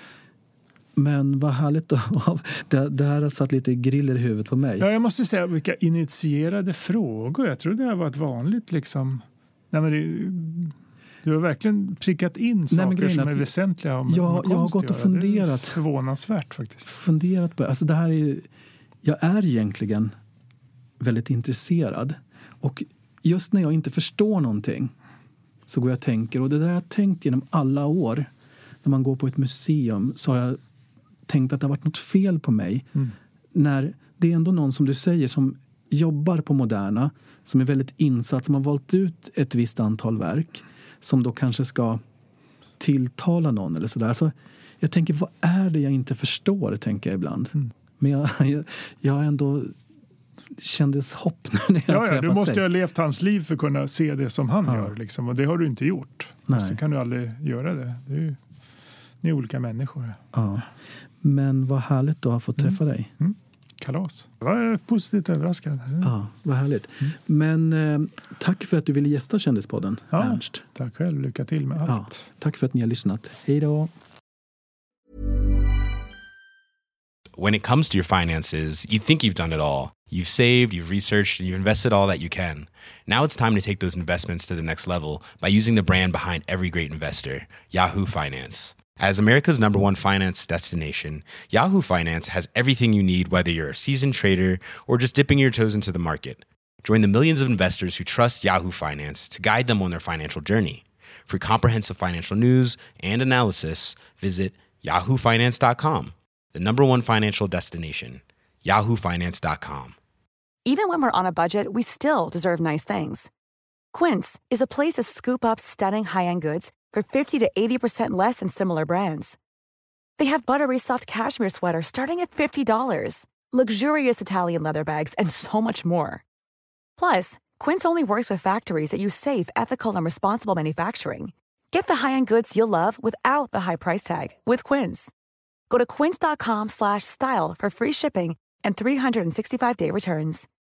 Men vad härligt då. Det, det här har satt lite griller i huvudet på mig. Ja, jag måste säga, vilka initierade frågor. Jag tror det har varit vanligt liksom. Nej, men det, du har verkligen prickat in saker Nej, som är väsentliga om ja, jag har gått och funderat. Det är förvånansvärt faktiskt. Funderat på, alltså det här är, jag är egentligen väldigt intresserad. Och just när jag inte förstår någonting så går jag och tänker. Och det där jag har tänkt genom alla år. När man går på ett museum så har jag tänkt att det har varit något fel på mig. Mm. När det är ändå någon som du säger som jobbar på Moderna. Som är väldigt insatt. Som har valt ut ett visst antal verk. Som då kanske ska tilltala någon eller sådär. Så jag tänker, vad är det jag inte förstår, tänker jag ibland. Mm. Men jag, jag, jag har ändå... kändes hopp när jag ja, ja, du måste dig. ju ha levt hans liv för att kunna se det som han ja. gör. Liksom. Och det har du inte gjort. Nej. Så kan du aldrig göra det. Det är ju, ni är olika människor. Ja. Men vad härligt då att få träffa mm. dig. Mm. Kalas. Jag var positivt överraskad. Ja, vad härligt. Mm. Men eh, tack för att du ville gästa Kändispodden, ja, Ernst. Tack själv. Lycka till med allt. Ja, tack för att ni har lyssnat. Hej då. When it comes to your finances, you think you've done it all. You've saved, you've researched, and you've invested all that you can. Now it's time to take those investments to the next level by using the brand behind every great investor, Yahoo Finance. As America's number one finance destination, Yahoo Finance has everything you need, whether you're a seasoned trader or just dipping your toes into the market. Join the millions of investors who trust Yahoo Finance to guide them on their financial journey. For comprehensive financial news and analysis, visit yahoo finance dot com. The number one financial destination, yahoo finance dot com. Even when we're on a budget, we still deserve nice things. Quince is a place to scoop up stunning high-end goods for fifty to eighty percent less than similar brands. They have buttery soft cashmere sweaters starting at fifty dollars, luxurious Italian leather bags, and so much more. Plus, Quince only works with factories that use safe, ethical, and responsible manufacturing. Get the high-end goods you'll love without the high price tag with Quince. Go to quince dot com slash style for free shipping and three sixty-five day returns.